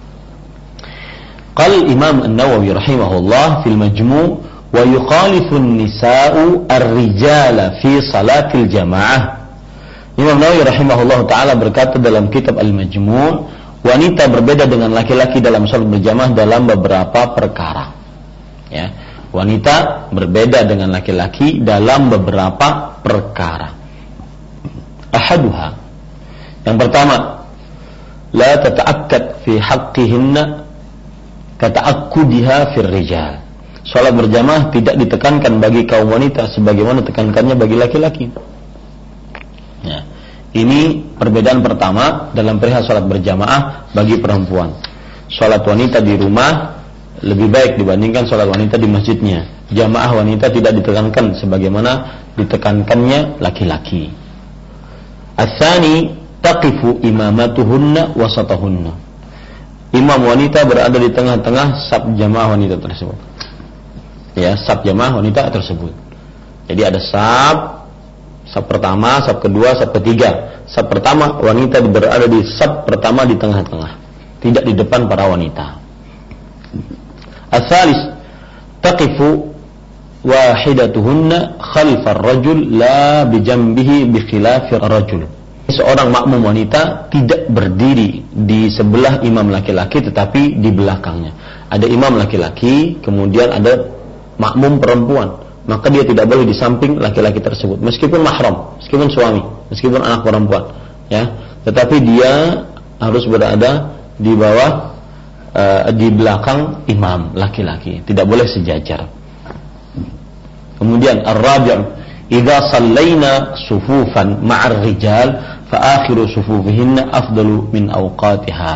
qala Imam An-Nawawi rahimahullah fil Majmu' wa yukhalifu an-nisa'u ar-rijala fi salatil jamaah. Imam Nawawi rahimahullah taala berkata dalam kitab Al-Majmu', wanita berbeda dengan laki-laki dalam salat berjamaah dalam beberapa perkara. Ya, wanita berbeda dengan laki-laki dalam beberapa perkara. Ahaduha, yang pertama, la tata'akkad fi haqqihinna kata'akkudiha fir rijal. Salat berjamaah tidak ditekankan bagi kaum wanita sebagaimana tekankannya bagi laki-laki. Ya. Ini perbedaan pertama dalam perihal salat berjamaah bagi perempuan. Salat wanita di rumah lebih baik dibandingkan salat wanita di masjidnya. Jamaah wanita tidak ditekankan sebagaimana ditekankannya laki-laki. Ats-tsani taqifu imamatuhunna wasatahunna. Imam wanita berada di tengah-tengah saf jamaah wanita tersebut. Ya, saf jamaah wanita tersebut. Jadi ada saf pertama, saf kedua, saf ketiga. Saf pertama wanita berada di saf pertama di tengah-tengah. tidak di depan para wanita. Al-thalis, taqifu wahidatuhunna khalfar rajul la bijambihi bikhilafir rajul. Seorang makmum wanita tidak berdiri di sebelah imam laki-laki tetapi di belakangnya. Ada imam laki-laki, kemudian ada makmum perempuan, maka dia tidak boleh di samping laki-laki tersebut meskipun mahram, meskipun suami, meskipun anak perempuan, ya. Tetapi dia harus berada di bawah di belakang imam laki-laki, tidak boleh sejajar. Kemudian ar-rabi', idza sallaina sufufan ma'ar rijal fa akhiru sufufihinna afdalu min awqatiha.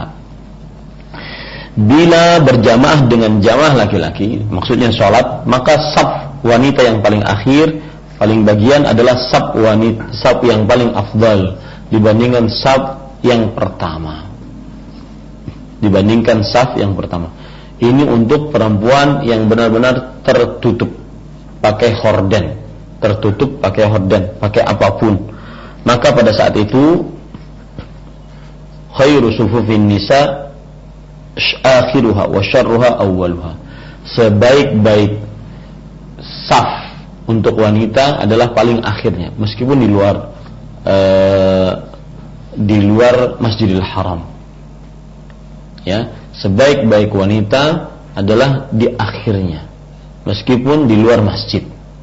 Bila berjamaah dengan jamaah laki-laki, maksudnya salat, maka saf wanita yang paling akhir, paling bagian adalah saf yang paling afdal dibandingkan saf yang pertama. Dibandingkan saf yang pertama. Ini untuk perempuan yang benar-benar tertutup pakai horden, pakai apapun. Maka pada saat itu khairu sufufin nisa akhiruha wa syarruha awwaluha. Sebaik-baik saf untuk wanita adalah paling akhirnya, meskipun di luar Masjidil Haram. Ya, sebaik-baik wanita adalah di akhirnya, meskipun di luar masjid.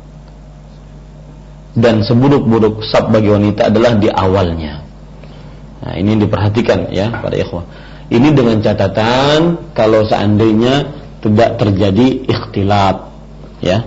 Dan seburuk-buruk saf bagi wanita adalah di awalnya. Nah, ini diperhatikan ya para ikhwah. Ini dengan catatan kalau seandainya tidak terjadi ikhtilaf, ya.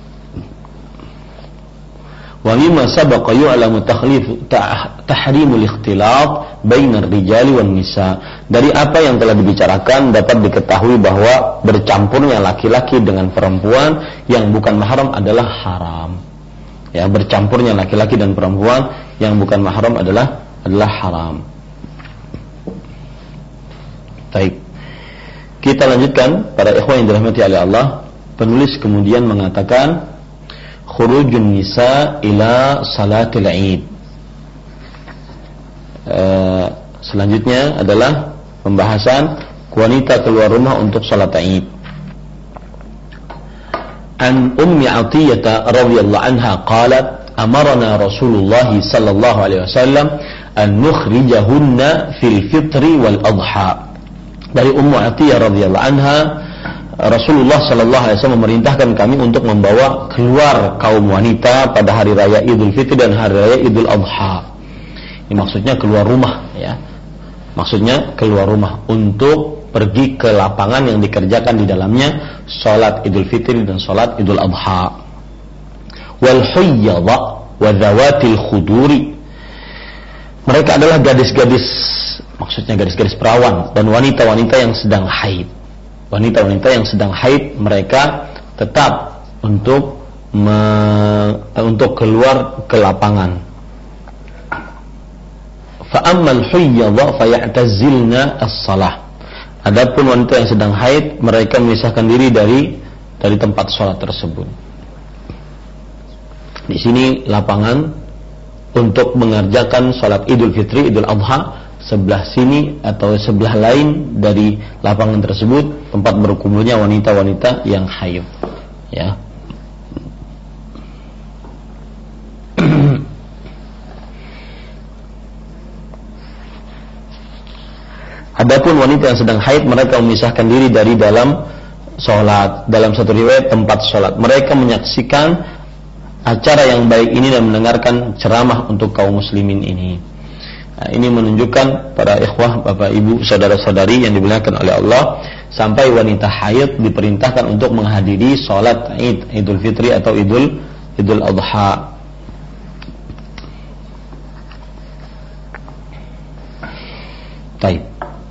Wa mimma sabaqa yu'lamu tahrimul ikhtilaf bainar rijali wan nisa. Dari apa yang telah dibicarakan dapat diketahui bahwa bercampurnya laki-laki dengan perempuan yang bukan mahram adalah haram. Ya, bercampurnya laki-laki dan perempuan yang bukan mahram adalah haram. Baik. Kita lanjutkan para ikhwan yang dirahmati oleh Allah. Penulis kemudian mengatakan khurujun nisa ila salatil Id. Selanjutnya adalah pembahasan wanita keluar rumah untuk salat Id. An Ummi Atiyah radhiyallahu anha qalat amarna Rasulullah sallallahu alaihi wasallam an nukhrijahunna fil fitri wal adha. Dari Ummu Atiyah radhiyallahu anha, Rasulullah sallallahu alaihi wasallam memerintahkan kami untuk membawa keluar kaum wanita pada hari raya Idul Fitri dan hari raya Idul Adha. Ini maksudnya keluar rumah, ya. Maksudnya keluar rumah untuk pergi ke lapangan yang dikerjakan di dalamnya salat Idul Fitri dan salat Idul Adha. Wal huyyadha wa dzawatil khuduri. Mereka adalah gadis-gadis, maksudnya gadis-gadis perawan dan wanita-wanita yang sedang haid. Wanita-wanita yang sedang haid mereka tetap untuk keluar ke lapangan. Fa ammal huyyadha fayatazilna as-salah. Adapun wanita yang sedang haid mereka memisahkan diri dari tempat salat tersebut. Di sini lapangan untuk mengerjakan salat Idul Fitri, Idul Adha. Sebelah sini atau sebelah lain dari lapangan tersebut tempat berkumpulnya wanita-wanita yang haid, ya. Adapun wanita yang sedang haid mereka memisahkan diri dari dalam sholat. Dalam satu riwayat tempat sholat mereka menyaksikan acara yang baik ini dan mendengarkan ceramah untuk kaum muslimin ini. Nah, ini menunjukkan para ikhwah, bapak ibu, saudara-saudari yang dimuliakan oleh Allah, sampai wanita haid diperintahkan untuk menghadiri sholat Id, Idul Fitri atau Idul Adha. Baik.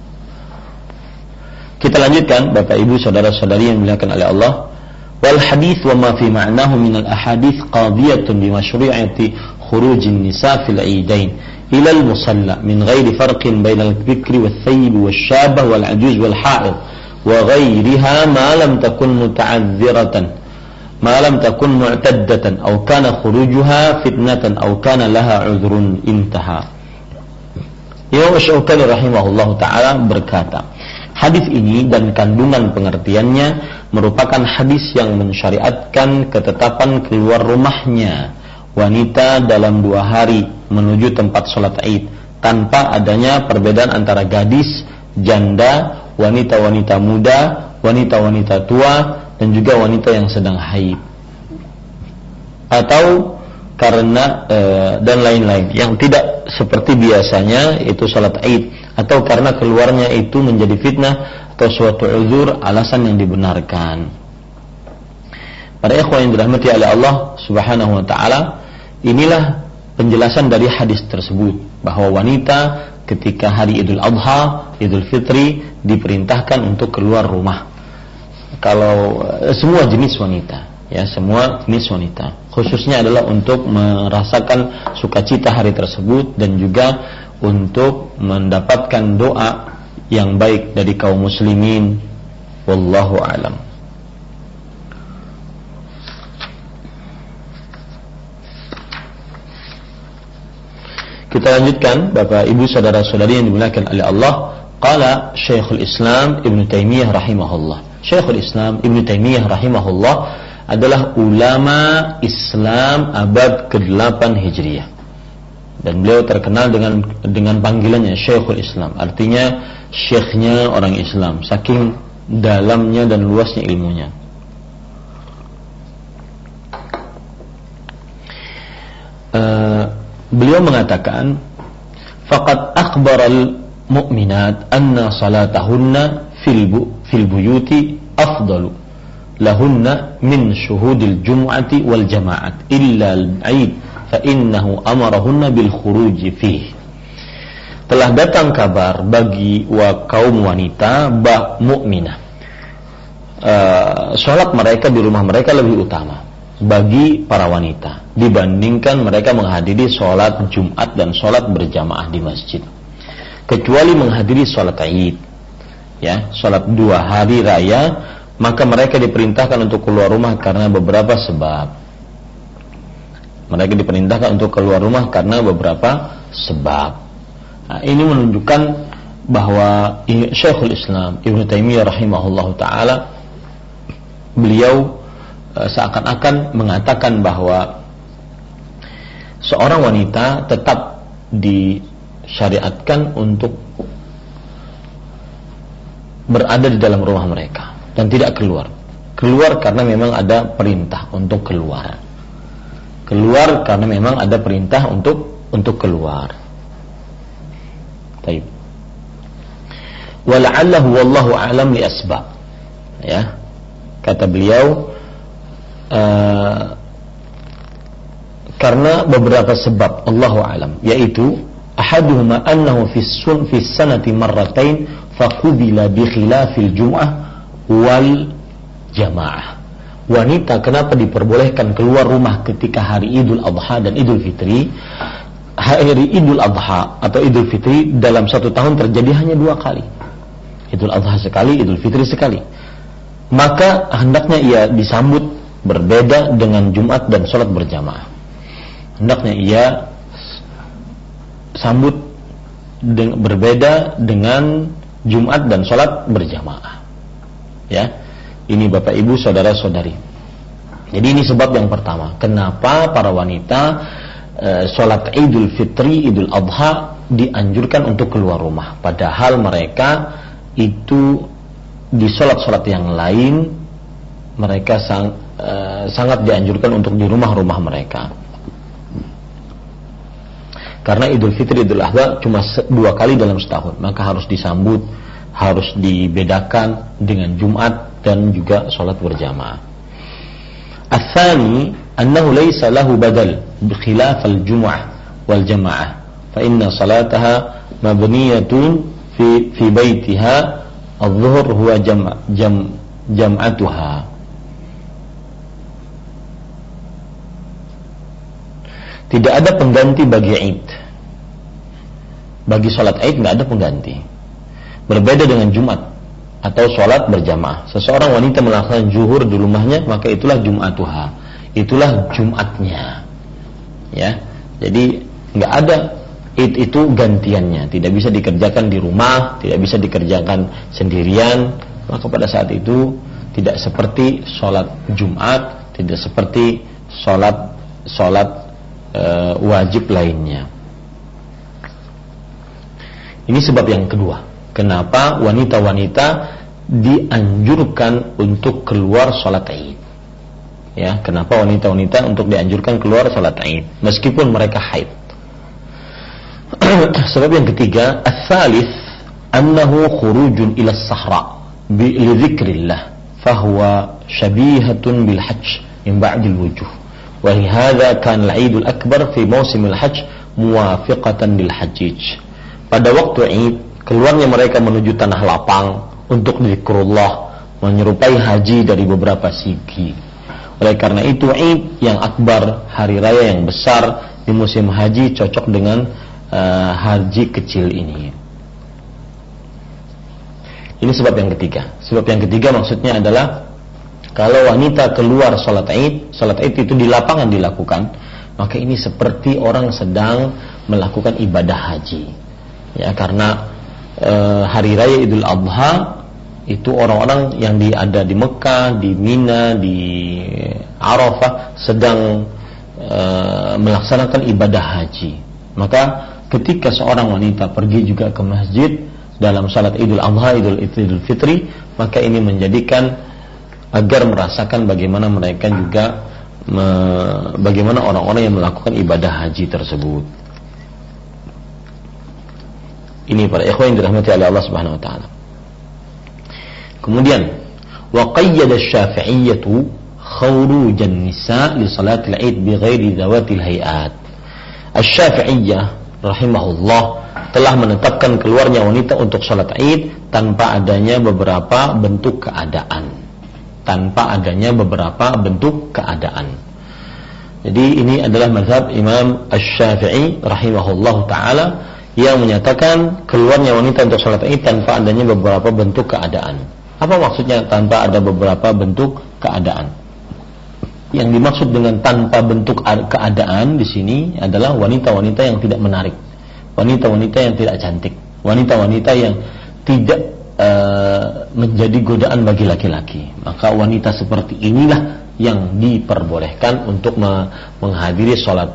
Kita lanjutkan bapak ibu, saudara-saudari yang dimuliakan oleh Allah. Wal hadits wa ma fi ma'nahu min al ahadits qadiyatun bi masyru'iyati khurujin nisa fil 'idain إلى المصلى من غير فرق بين البكر والثيب والشابة والعجوز والحائض وغيرها ما لم تكن متعذرة ما لم تكن معتدة أو كان خروجها فتنة أو كان لها عذر انتهى. Imam Syaukani rahimahullah ta'ala berkata, Hadis ini dan kandungan pengertiannya merupakan hadis yang mensyariatkan ketetapan keluar rumahnya wanita dalam 2 hari menuju tempat sholat Id tanpa adanya perbedaan antara gadis, janda, wanita-wanita muda, wanita-wanita tua, dan juga wanita yang sedang haid, atau karena dan lain-lain yang tidak seperti biasanya itu sholat Id, atau karena keluarnya itu menjadi fitnah atau suatu uzur, alasan yang dibenarkan. Para ikhwan yang dirahmati oleh Allah Subhanahu wa taala, inilah penjelasan dari hadis tersebut bahwa wanita ketika hari Idul Adha, Idul Fitri diperintahkan untuk keluar rumah. Kalau semua jenis wanita, ya semua jenis wanita, khususnya adalah untuk merasakan sukacita hari tersebut dan juga untuk mendapatkan doa yang baik dari kaum muslimin. Wallahu a'lam. Kita lanjutkan, Bapak Ibu saudara-saudari yang dimuliakan oleh Allah. Qala Syekhul Islam Ibnu Taimiyah rahimahullah. Syekhul Islam Ibnu Taimiyah rahimahullah adalah ulama Islam abad ke-8 Hijriah. Dan beliau terkenal dengan panggilannya Syekhul Islam, artinya syekhnya orang Islam, saking dalamnya dan luasnya ilmunya. Beliau mengatakan, faqad akhbaral mu'minat anna salatahunna fil buyuti afdalu lahunna min syuhudil jum'ati wal jama'at illa al-'id fa innahu amarahunna bil khuruj fihi. Telah datang kabar bagi kaum wanita mukminah, salat mereka di rumah mereka lebih utama bagi para wanita dibandingkan mereka menghadiri sholat Jumat dan sholat berjamaah di masjid, kecuali menghadiri sholat Id, ya, sholat 2 hari raya, maka mereka diperintahkan untuk keluar rumah karena beberapa sebab. Mereka diperintahkan untuk keluar rumah karena beberapa sebab. Nah, ini menunjukkan bahwa Syekhul Islam Ibnu Taimiyah rahimahullahu taala, beliau seakan-akan mengatakan bahwa seorang wanita tetap disyariatkan untuk berada di dalam rumah mereka dan tidak keluar karena memang ada perintah untuk keluar karena memang ada perintah untuk keluar. Baik. Wala'allahu wallahu a'lam li asbab, ya, kata beliau, karena beberapa sebab, Allahu a'lam, yaitu ahaduhuma annahu fi sanati marratain faqubila bi khilafil jum'ah wal jamaah. Wanita kenapa diperbolehkan keluar rumah ketika hari Idul Adha dan Idul Fitri? Hari Idul Adha atau Idul Fitri dalam 1 tahun terjadi hanya 2 kali. Idul Adha sekali, Idul Fitri sekali. Maka hendaknya ia disambut berbeda dengan Jumat dan sholat berjamaah. Hendaknya ia sambut berbeda dengan Jumat dan sholat berjamaah. Ya, ini Bapak Ibu saudara-saudari. Jadi ini sebab yang pertama, kenapa para wanita sholat Idul Fitri, Idul Adha dianjurkan untuk keluar rumah, padahal mereka itu di sholat-sholat yang lain mereka sangat dianjurkan untuk di rumah-rumah mereka. Karena Idul Fitri, Idul Adha cuma 2 kali dalam setahun, maka harus disambut, harus dibedakan dengan Jumat dan juga sholat berjamaah. Al-thani annahu laysa lahu badal bikhilaf al-jum'ah wal jamaah fa inna salataha mabniyatun fi baitiha adh-dhuhr huwa jam'atuha. Tidak ada pengganti bagi Id. Bagi sholat Id tidak ada pengganti. Berbeda dengan Jumat atau sholat berjamaah. Seseorang wanita melaksanakan zuhur di rumahnya, maka itulah Jum'atuha. Itulah Jumatnya. Ya. Jadi nggak ada Id itu gantiannya, tidak bisa dikerjakan di rumah, tidak bisa dikerjakan sendirian. Maka pada saat itu tidak seperti sholat Jumat, tidak seperti sholat wajib lainnya. Ini sebab yang kedua, kenapa wanita-wanita dianjurkan untuk keluar sholat Id. Ya, kenapa wanita-wanita untuk dianjurkan keluar sholat Id meskipun mereka haid? Sebab yang ketiga, ats-tsalits annahu khurujun ila as-sahra li dzikrillah fahuwa syabihatun bil hajj min ba'dil wujuh. Wa hadza kan al-'Id al-akbar fi mausim al-hajj muwafiqatan lil hajjij. Pada waktu Id, keluarnya mereka menuju tanah lapang untuk zikrullah, menyerupai haji dari beberapa segi. Oleh karena itu, Id yang akbar, hari raya yang besar di musim haji, cocok dengan haji kecil ini. Ini sebab yang ketiga. Sebab yang ketiga maksudnya adalah kalau wanita keluar salat Id itu di lapangan dilakukan, maka ini seperti orang sedang melakukan ibadah haji. Ya, karena hari raya Idul Adha itu orang-orang yang ada di Mekah, di Mina, di Arafah sedang melaksanakan ibadah haji. Maka ketika seorang wanita pergi juga ke masjid dalam salat Idul Adha, Idul Fitri, maka ini menjadikan agar merasakan bagaimana mereka juga bagaimana orang-orang yang melakukan ibadah haji tersebut. Ini para ikhwan yang dirahmati oleh Allah Subhanahu wa taala. Kemudian wa qayyada asy-Syafi'iyyah khurujan nisa li salatil Id bi ghairi dhawatil hayat. Asy-Syafi'iyyah rahimahullah telah menetapkan keluarnya wanita untuk salat Id tanpa adanya beberapa bentuk keadaan. Jadi ini adalah mazhab Imam Asy-Syafi'i rahimahullahu taala yang menyatakan keluarnya wanita untuk salat Id tanpa adanya beberapa bentuk keadaan. Apa maksudnya tanpa ada beberapa bentuk keadaan? Yang dimaksud dengan tanpa bentuk keadaan di sini adalah wanita-wanita yang tidak menarik, wanita-wanita yang tidak cantik, wanita-wanita yang tidak menjadi godaan bagi laki-laki. Maka wanita seperti inilah yang diperbolehkan untuk menghadiri salat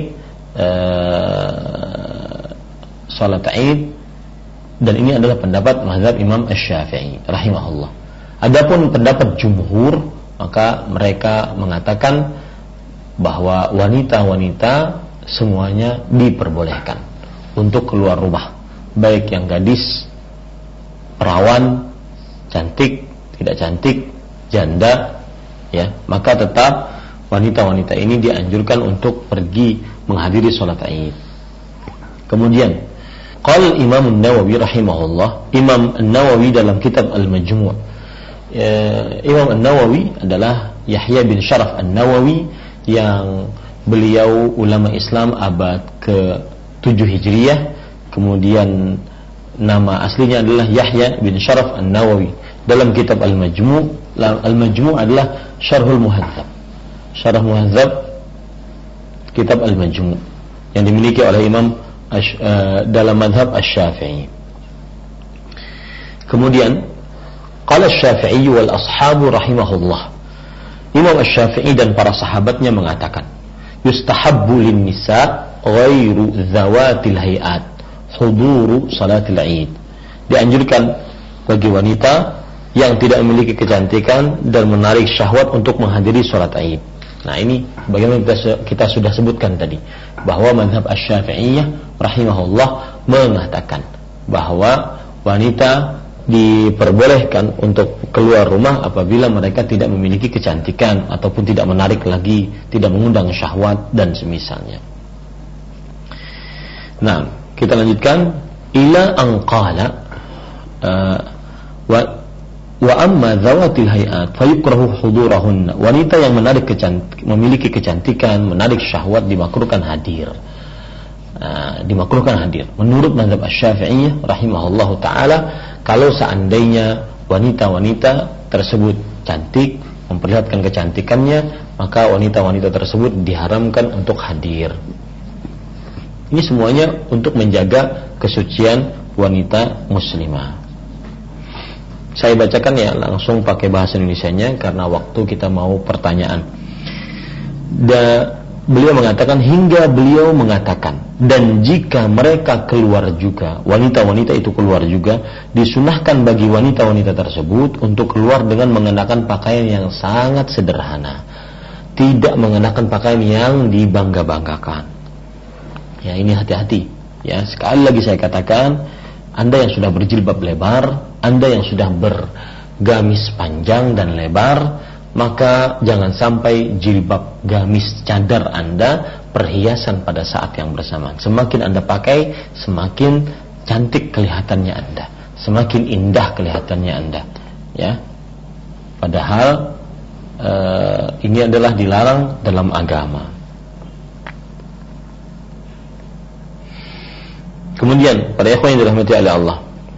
Id, dan ini adalah pendapat mazhab Imam Asy-Syafi'i rahimahullah. Adapun pendapat jumhur, maka mereka mengatakan bahwa wanita-wanita semuanya diperbolehkan untuk keluar rumah, baik yang gadis, perawan, cantik, tidak cantik, janda, ya, maka tetap wanita-wanita ini dianjurkan untuk pergi menghadiri salat Id. Kemudian qala Imam An-Nawawi rahimahullah, Imam An-Nawawi dalam kitab Al-Majmu', Imam An-Nawawi adalah Yahya bin Syaraf An-Nawawi yang beliau ulama Islam abad ke-7 Hijriyah. Kemudian nama aslinya adalah Yahya bin Syaraf An-Nawawi. Dalam kitab Al-Majmu', Al-Majmu' adalah Syarhul Muhadzab, Syarah Muhadzab kitab Al-Majmu' yang dimiliki oleh Imam dalam mazhab Asy-Syafi'i. Kemudian qala Asy-Syafi'i wal ashabu rahimahullah, Imam Asy-Syafi'i dan para sahabatnya mengatakan, yustahabbu lin nisa ghairu dzawatil hayat huduru salatil Id. Dianjurkan bagi wanita yang tidak memiliki kecantikan dan menarik syahwat untuk menghadiri salat Id. Nah, ini bagaimana kita sudah sebutkan tadi, bahwa mazhab Asy-Syafi'iyah rahimahullah mengatakan bahwa wanita diperbolehkan untuk keluar rumah apabila mereka tidak memiliki kecantikan ataupun tidak menarik lagi, tidak mengundang syahwat dan semisalnya. Nah, kita lanjutkan ila anqala wa amma dzawatil hayat fayukrahu hudurahunna. Wanita yang memiliki kecantikan, menarik syahwat dimakruhkan hadir. Menurut mazhab Asy-Syafi'iyah rahimahullahu taala, kalau seandainya wanita-wanita tersebut cantik, memperlihatkan kecantikannya, maka wanita-wanita tersebut diharamkan untuk hadir. Ini semuanya untuk menjaga kesucian wanita muslimah. Saya bacakan ya langsung pakai bahasa Indonesianya karena waktu kita mau pertanyaan. Beliau mengatakan, hingga beliau mengatakan, dan jika mereka keluar juga, wanita-wanita itu keluar juga, disunahkan bagi wanita-wanita tersebut untuk keluar dengan mengenakan pakaian yang sangat sederhana, tidak mengenakan pakaian yang dibangga-banggakan. Ya, ini hati-hati. Ya, sekali lagi saya katakan, Anda yang sudah berjilbab lebar, Anda yang sudah bergamis panjang dan lebar, maka jangan sampai jilbab, gamis, cadar Anda perhiasan pada saat yang bersamaan. Semakin Anda pakai, semakin cantik kelihatannya Anda, semakin indah kelihatannya Anda. Ya, padahal ini adalah dilarang dalam agama. Kemudian pada ikhwan yang dirahmati oleh Allah,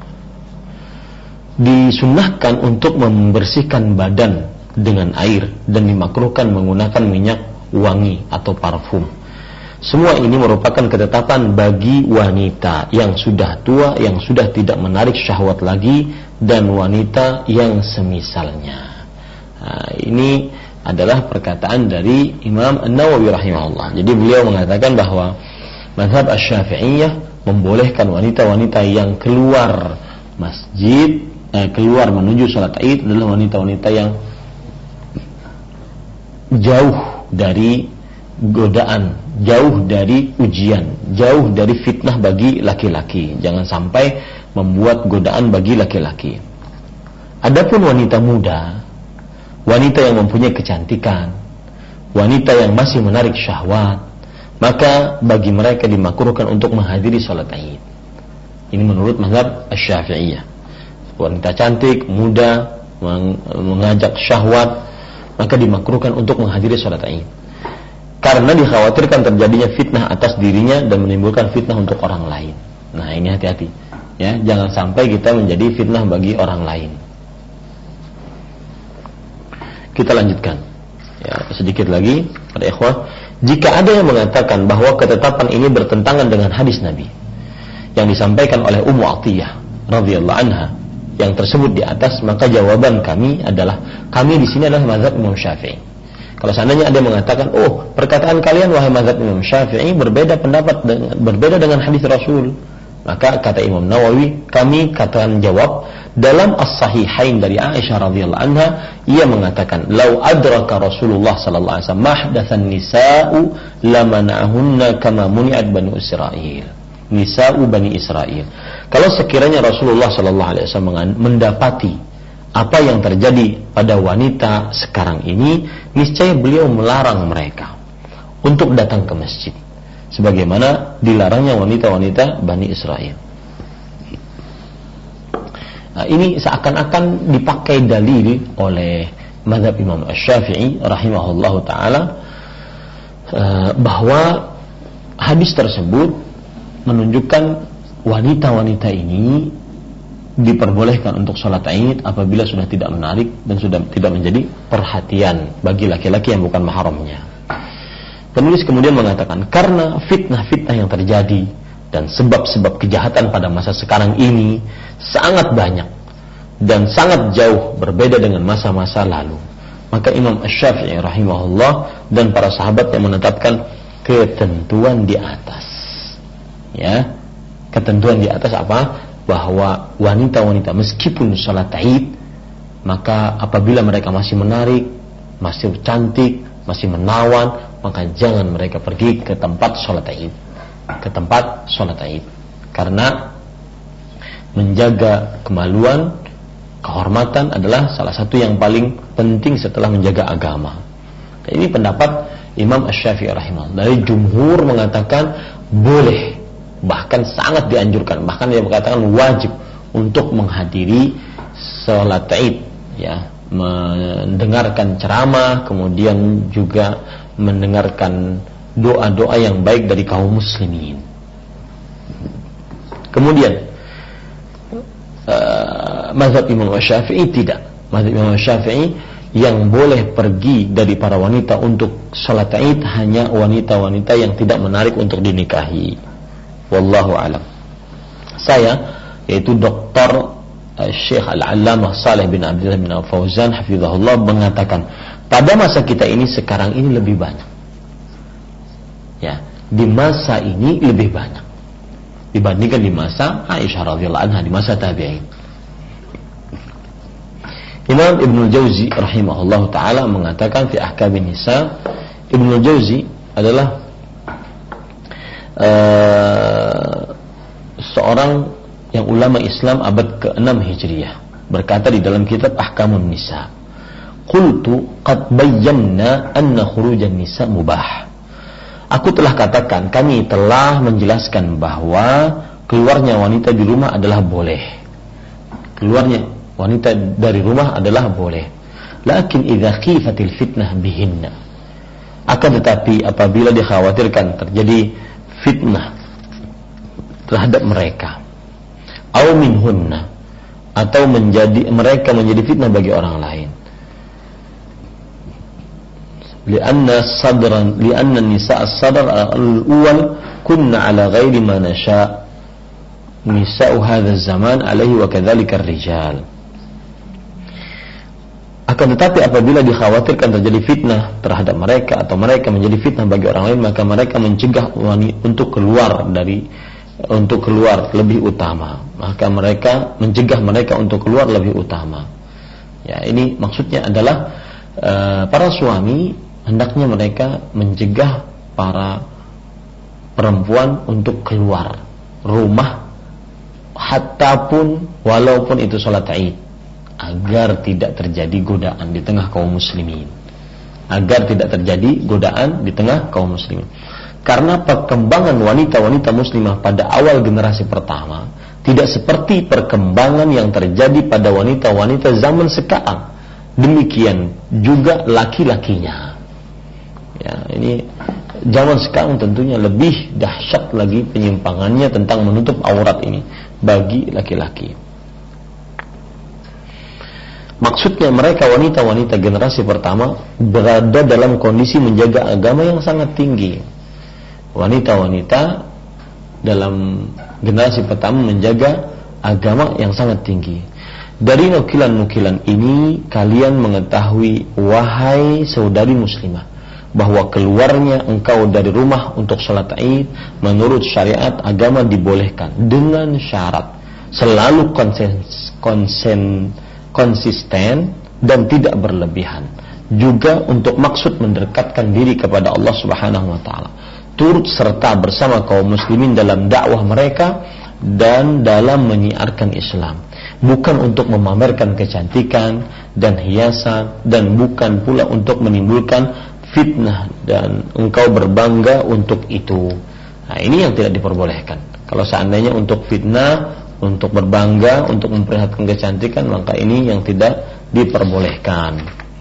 disunnahkan untuk membersihkan badan dengan air dan dimakruhkan menggunakan minyak wangi atau parfum. Semua ini merupakan ketetapan bagi wanita yang sudah tua, yang sudah tidak menarik syahwat lagi, dan wanita yang semisalnya. Nah, ini adalah perkataan dari Imam An-Nawawi rahimahullah. Jadi beliau mengatakan bahwa mazhab Asy-Syafi'iyah membolehkan wanita-wanita yang keluar masjid, keluar menuju salat Id adalah wanita-wanita yang jauh dari godaan, jauh dari ujian, jauh dari fitnah bagi laki-laki. Jangan sampai membuat godaan bagi laki-laki. Adapun wanita muda, wanita yang mempunyai kecantikan, wanita yang masih menarik syahwat, maka bagi mereka dimakruhkan untuk menghadiri salat Id. Ini menurut mazhab Asy-Syafi'iyah. Wanita cantik, muda, mengajak syahwat, maka dimakruhkan untuk menghadiri salat Id. Karena dikhawatirkan terjadinya fitnah atas dirinya dan menimbulkan fitnah untuk orang lain. Nah, ini hati-hati. Ya, jangan sampai kita menjadi fitnah bagi orang lain. Kita lanjutkan. Ya, sedikit lagi pada ikhwah. Jika ada yang mengatakan bahwa ketetapan ini bertentangan dengan hadis Nabi yang disampaikan oleh Ummu Atiyah radhiyallahu anha yang tersebut di atas, maka jawaban kami adalah, kami di sini adalah mazhab Imam Syafi'i. Kalau seandainya ada yang mengatakan, oh, perkataan kalian wahai mazhab Imam Syafi'i berbeda pendapat, berbeda dengan hadis Rasul, maka kata Imam Nawawi, kami katakan jawab dalam As-Sahihain dari Aisyah radhiyallahu anha, ia mengatakan, lau adraka Rasulullah sallallahu alaihi wasallam mahdatsan nisa'u lamana'hunna kama muni'at bani Israil. Nisa'u bani Israil. Kalau sekiranya Rasulullah sallallahu alaihi wasallam mendapati apa yang terjadi pada wanita sekarang ini, niscaya beliau melarang mereka untuk datang ke masjid, sebagaimana dilarangnya wanita-wanita Bani Israel. Nah, ini seakan-akan dipakai dalil oleh mazhab Imam Asy-Syafi'i rahimahullahu taala bahwa hadis tersebut menunjukkan wanita-wanita ini diperbolehkan untuk sholat Id apabila sudah tidak menarik dan sudah tidak menjadi perhatian bagi laki-laki yang bukan mahramnya. Penulis kemudian mengatakan, karena fitnah-fitnah yang terjadi dan sebab-sebab kejahatan pada masa sekarang ini sangat banyak dan sangat jauh berbeda dengan masa-masa lalu, maka Imam Asy-Syafi'i rahimahullah dan para sahabat yang menetapkan ketentuan di atas. Ya, ketentuan di atas apa? Bahwa wanita-wanita meskipun salat Id, maka apabila mereka masih menarik, masih cantik, masih menawan, maka jangan mereka pergi ke tempat salat Id, ke tempat salat Id, karena menjaga kemaluan, kehormatan adalah salah satu yang paling penting setelah menjaga agama. Dan ini pendapat Imam Asy-Syafi'i rahimahullah. Dari jumhur mengatakan boleh, bahkan sangat dianjurkan, bahkan dia mengatakan wajib untuk menghadiri salat Id, ya, mendengarkan ceramah, kemudian juga mendengarkan doa-doa yang baik dari kaum muslimin. Kemudian mazhab Imam Syafi'i tidak. Mazhab Imam Syafi'i yang boleh pergi dari para wanita untuk salat Id hanya wanita-wanita yang tidak menarik untuk dinikahi. Wallahu a'lam. Saya, yaitu Dr. Syekh Al-Allamah Saleh bin Abdullah bin Al-Fauzan hafizahullah mengatakan, pada masa kita ini sekarang ini lebih banyak. Ya, di masa ini lebih banyak dibandingkan di masa Aisyah radhiyallahu anha, di masa tabi'in. Imam Ibnul Jauzi rahimahullahu taala mengatakan fi Ahkamin Nisa, Ibnul Jauzi adalah seorang yang ulama Islam abad ke-6 Hijriah, berkata di dalam kitab Ahkamun Nisa, qultu qad bayyana anna khurujan nisa mubah. Aku telah katakan, kami telah menjelaskan bahwa keluarnya wanita di rumah adalah boleh. Keluarnya wanita dari rumah adalah boleh. Lakin idza khifatil fitnah bihinna. Akan tetapi apabila dikhawatirkan terjadi fitnah terhadap mereka, au minhunna, atau mereka menjadi fitnah bagi orang lain. Lianna nisa as-sadr al-awwal kunna ala ghairi ma nasha nisa'u hadha zaman alaihi wa kadzalika ar-rijal. Akan tetapi apabila dikhawatirkan terjadi fitnah terhadap mereka atau mereka menjadi fitnah bagi orang lain, maka mereka mencegah wanita untuk keluar lebih utama. Maka mereka mencegah mereka untuk keluar lebih utama. Ya, ini maksudnya adalah para suami hendaknya mereka mencegah para perempuan untuk keluar rumah, hatta pun walaupun itu salat Id, agar tidak terjadi godaan di tengah kaum muslimin. Agar tidak terjadi godaan di tengah kaum muslimin. Karena perkembangan wanita-wanita muslimah pada awal generasi pertama tidak seperti perkembangan yang terjadi pada wanita-wanita zaman sekarang. Demikian juga laki-lakinya. Ya, ini zaman sekarang tentunya lebih dahsyat lagi penyimpangannya tentang menutup aurat ini bagi laki-laki. Maksudnya mereka wanita-wanita generasi pertama berada dalam kondisi menjaga agama yang sangat tinggi. Wanita-wanita dalam generasi pertama menjaga agama yang sangat tinggi. Dari nukilan-nukilan ini kalian mengetahui, wahai saudari muslimah, bahwa keluarnya engkau dari rumah untuk salat Id menurut syariat agama dibolehkan dengan syarat selalu konsisten dan tidak berlebihan, juga untuk maksud mendekatkan diri kepada Allah Subhanahu wa taala, turut serta bersama kaum muslimin dalam dakwah mereka dan dalam menyiarkan Islam, bukan untuk memamerkan kecantikan dan hiasan, dan bukan pula untuk menimbulkan fitnah dan engkau berbangga untuk itu. Nah, ini yang tidak diperbolehkan. Kalau seandainya untuk fitnah, untuk berbangga, untuk memperlihatkan kecantikan, maka ini yang tidak diperbolehkan.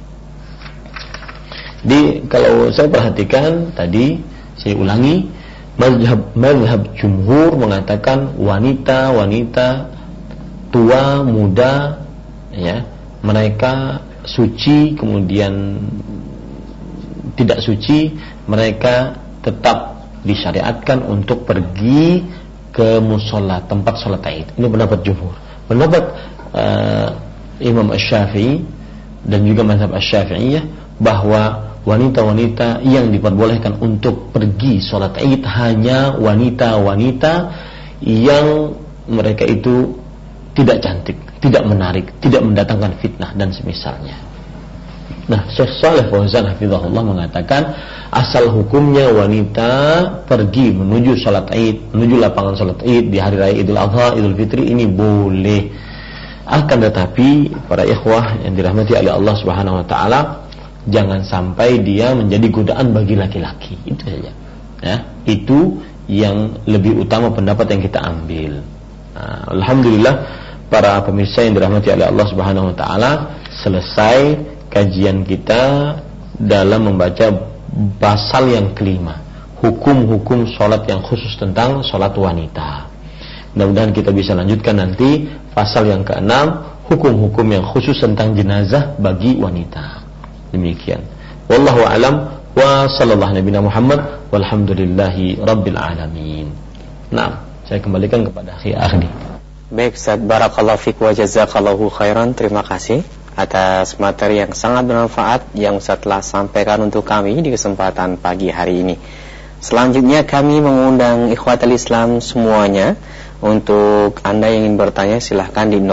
Kalau saya perhatikan tadi, saya ulangi, mazhab jumhur mengatakan wanita tua, muda, ya, mereka suci kemudian tidak suci, mereka tetap disyariatkan untuk pergi ke musola, tempat sholat Id. Ini pendapat jumhur. Pendapat Imam Asy-Syafi'i dan juga mazhab Asy-Syafi'iyah bahwa wanita-wanita yang diperbolehkan untuk pergi sholat Id hanya wanita-wanita yang mereka itu tidak cantik, tidak menarik, tidak mendatangkan fitnah dan semisalnya. Nah, Syekh Shalih Fauzan hafizahullah mengatakan asal hukumnya wanita pergi menuju salat Id, menuju lapangan salat Id di hari raya Idul Adha, Idul Fitri ini boleh. Akan tetapi para ikhwah yang dirahmati oleh Allah Subhanahu wa taala, jangan sampai dia menjadi godaan bagi laki-laki. Itu saja. Ya, itu yang lebih utama pendapat yang kita ambil. Nah, alhamdulillah para pemirsa yang dirahmati oleh Allah Subhanahu wa taala, selesai kajian kita dalam membaca pasal yang kelima, hukum-hukum sholat yang khusus tentang sholat wanita. Mudah-mudahan kita bisa lanjutkan nanti pasal yang keenam, hukum-hukum yang khusus tentang jenazah bagi wanita. Demikian. Wallahu a'lam wa sallallahu nabiyana Muhammad walhamdulillahi rabbil alamin. Naam. Saya kembalikan kepada Akhi Ardi. Baik Ustaz, barakallahu fiik wa jazakallahu khairan. Terima kasih atas materi yang sangat bermanfaat yang Ustaz telah sampaikan untuk kami di kesempatan pagi hari ini. Selanjutnya kami mengundang ikhwatul Islam semuanya. Untuk Anda yang ingin bertanya silahkan di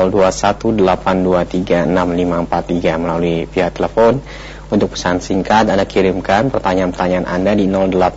0218236543 melalui via telepon. Untuk pesan singkat Anda kirimkan pertanyaan-pertanyaan Anda di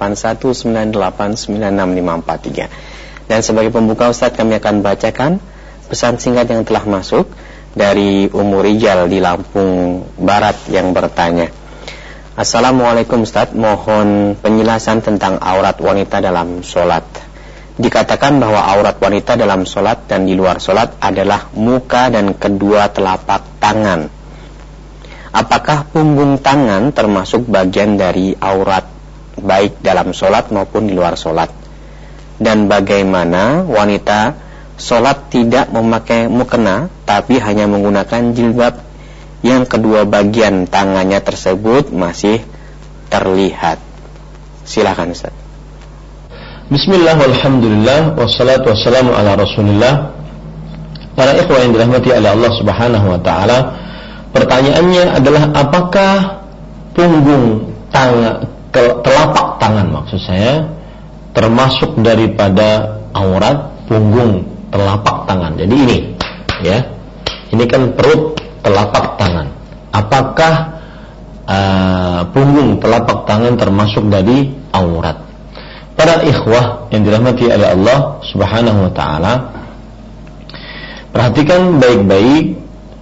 0819896543. Dan sebagai pembuka Ustaz kami akan bacakan pesan singkat yang telah masuk dari Ummu Rijal di Lampung Barat yang bertanya. Assalamualaikum Ustaz, mohon penjelasan tentang aurat wanita dalam sholat. Dikatakan bahwa aurat wanita dalam sholat dan di luar sholat adalah muka dan kedua telapak tangan. Apakah punggung tangan termasuk bagian dari aurat baik dalam sholat maupun di luar sholat? Dan bagaimana wanita sholat tidak memakai mukena tapi hanya menggunakan jilbab yang kedua bagian tangannya tersebut masih terlihat? Silakan Ustaz. Bismillah walhamdulillah wassalatu wassalamu ala Rasulillah. Para ikhwah yang dirahmati oleh Allah Subhanahu wa taala, pertanyaannya adalah apakah punggung tangan, telapak tangan maksud saya, termasuk daripada aurat punggung telapak tangan. Jadi ini ya, ini kan perut telapak tangan. Apakah punggung telapak tangan termasuk dari aurat? Para ikhwah yang dirahmati oleh Allah Subhanahu wa taala, perhatikan baik-baik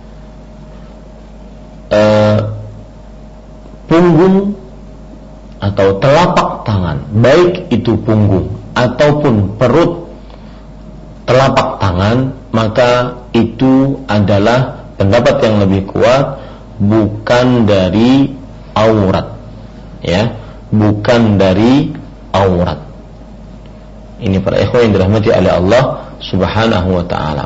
punggung atau telapak tangan, baik itu punggung ataupun perut telapak tangan, maka itu adalah pendapat yang lebih kuat, bukan dari aurat, ya, bukan dari aurat. Ini para ikhwan yang dirahmati oleh Allah Subhanahu wa taala.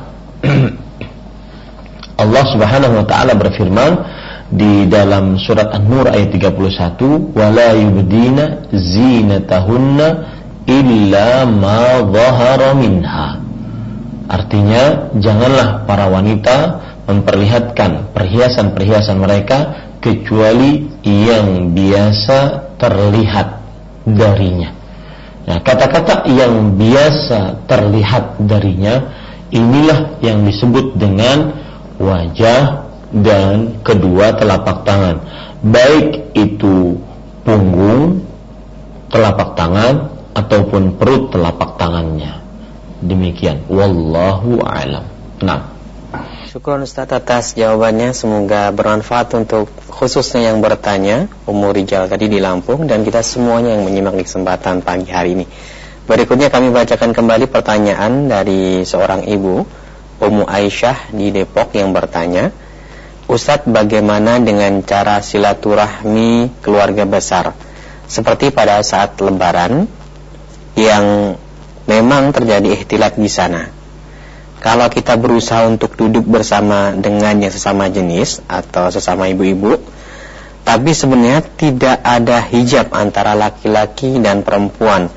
Allah Subhanahu wa taala berfirman di dalam surat An-Nur ayat 31, wala yubdina zinatahunna illa ma dhahara minha. Artinya janganlah para wanita memperlihatkan perhiasan-perhiasan mereka kecuali yang biasa terlihat darinya. Nah, kata-kata yang biasa terlihat darinya inilah yang disebut dengan wajah dan kedua telapak tangan, baik itu punggung telapak tangan ataupun perut telapak tangannya. Demikian, wallahu a'lam. Nah, syukur Ustaz atas jawabannya, semoga bermanfaat untuk khususnya yang bertanya, Ummu Rijal tadi di Lampung, dan kita semuanya yang menyimak di kesempatan pagi hari ini. Berikutnya kami bacakan kembali pertanyaan dari seorang ibu, Ummu Aisyah di Depok yang bertanya, Ustaz, bagaimana dengan cara silaturahmi keluarga besar seperti pada saat lebaran yang memang terjadi ikhtilat di sana? Kalau kita berusaha untuk duduk bersama dengan yang sesama jenis atau sesama ibu-ibu, tapi sebenarnya tidak ada hijab antara laki-laki dan perempuan,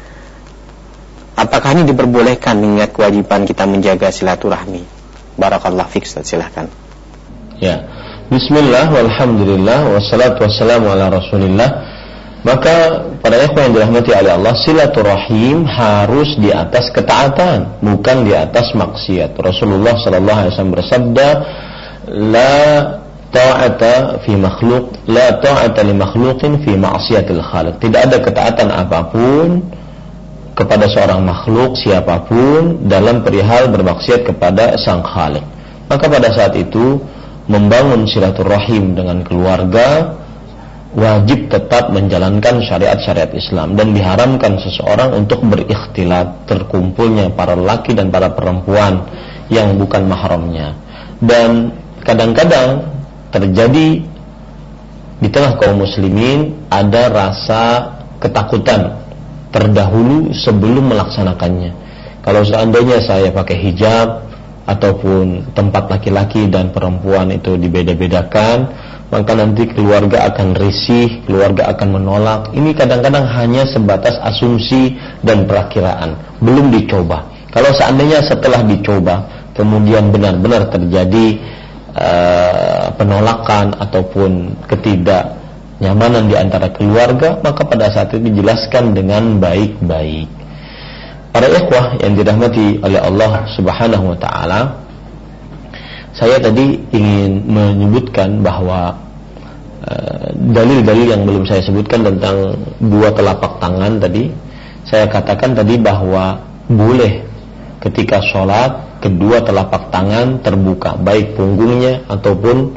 apakah ini diperbolehkan mengingat kewajiban kita menjaga silaturahmi? Barakallahu fiik, silakan. Ya, bismillah walhamdulillah wassalatu wassalamu ala Rasulillah. Maka pada ikhwan yang dirahmati oleh Allah, silaturahim harus di atas ketaatan, bukan di atas maksiat. Rasulullah sallallahu alaihi wasallam bersabda, la ta'ata fi makhluq, la ta'ata li makhluqin fi ma'siyatil khaliq. Tidak ada ketaatan apapun kepada seorang makhluk siapapun dalam perihal bermaksiat kepada sang Khaliq. Maka pada saat itu membangun silaturahim dengan keluarga wajib tetap menjalankan syariat-syariat Islam, dan diharamkan seseorang untuk berikhtilat, terkumpulnya para laki dan para perempuan yang bukan mahramnya. Dan kadang-kadang terjadi di tengah kaum muslimin ada rasa ketakutan terdahulu sebelum melaksanakannya. Kalau seandainya saya pakai hijab ataupun tempat laki-laki dan perempuan itu dibeda-bedakan, maka nanti keluarga akan risih, keluarga akan menolak. Ini kadang-kadang hanya sebatas asumsi dan perakiraan, belum dicoba. Kalau seandainya setelah dicoba kemudian benar-benar terjadi penolakan ataupun ketidaknyamanan di antara keluarga, maka pada saat itu dijelaskan dengan baik-baik. Para ikhwah yang dirahmati oleh Allah Subhanahu wa taala, saya tadi ingin menyebutkan bahwa dalil-dalil yang belum saya sebutkan tentang dua telapak tangan tadi, saya katakan tadi bahwa boleh ketika sholat kedua telapak tangan terbuka, baik punggungnya ataupun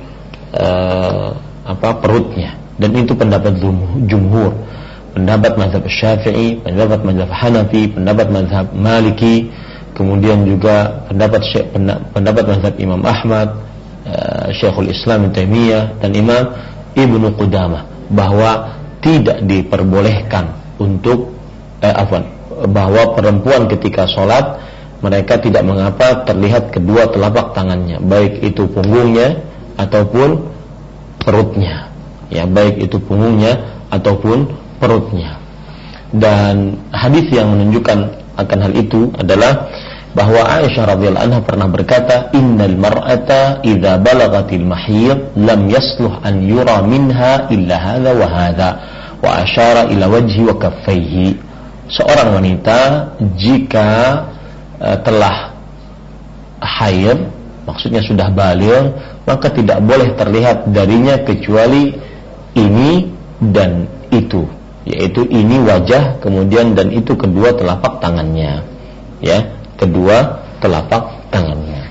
perutnya, dan itu pendapat jumhur, pendapat mazhab Syafi'i, pendapat mazhab Hanafi, pendapat mazhab Maliki, kemudian juga pendapat mazhab Imam Ahmad, Syekhul Islam Ibnu Taimiyah dan Imam Ibnu Qudamah, bahwa tidak diperbolehkan untuk bahwa perempuan ketika sholat mereka tidak mengapa terlihat kedua telapak tangannya, baik itu punggungnya ataupun perutnya, ya, baik itu punggungnya ataupun perutnya. Dan hadis yang menunjukkan akan hal itu adalah bahwa Aisyah radhiyallahu anha pernah berkata, innal mar'ata idza balagatil mahid lam yasluh an yura minha illa hadza wa hadza, wa asyara ila wajhi wa kaffaihi. Seorang wanita jika telah haid, maksudnya sudah baligh, maka tidak boleh terlihat darinya kecuali ini dan itu, yaitu ini wajah, kemudian dan itu kedua telapak tangannya, ya, kedua telapak tangannya.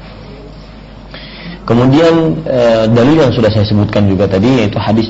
Kemudian dalil yang sudah saya sebutkan juga tadi, yaitu hadis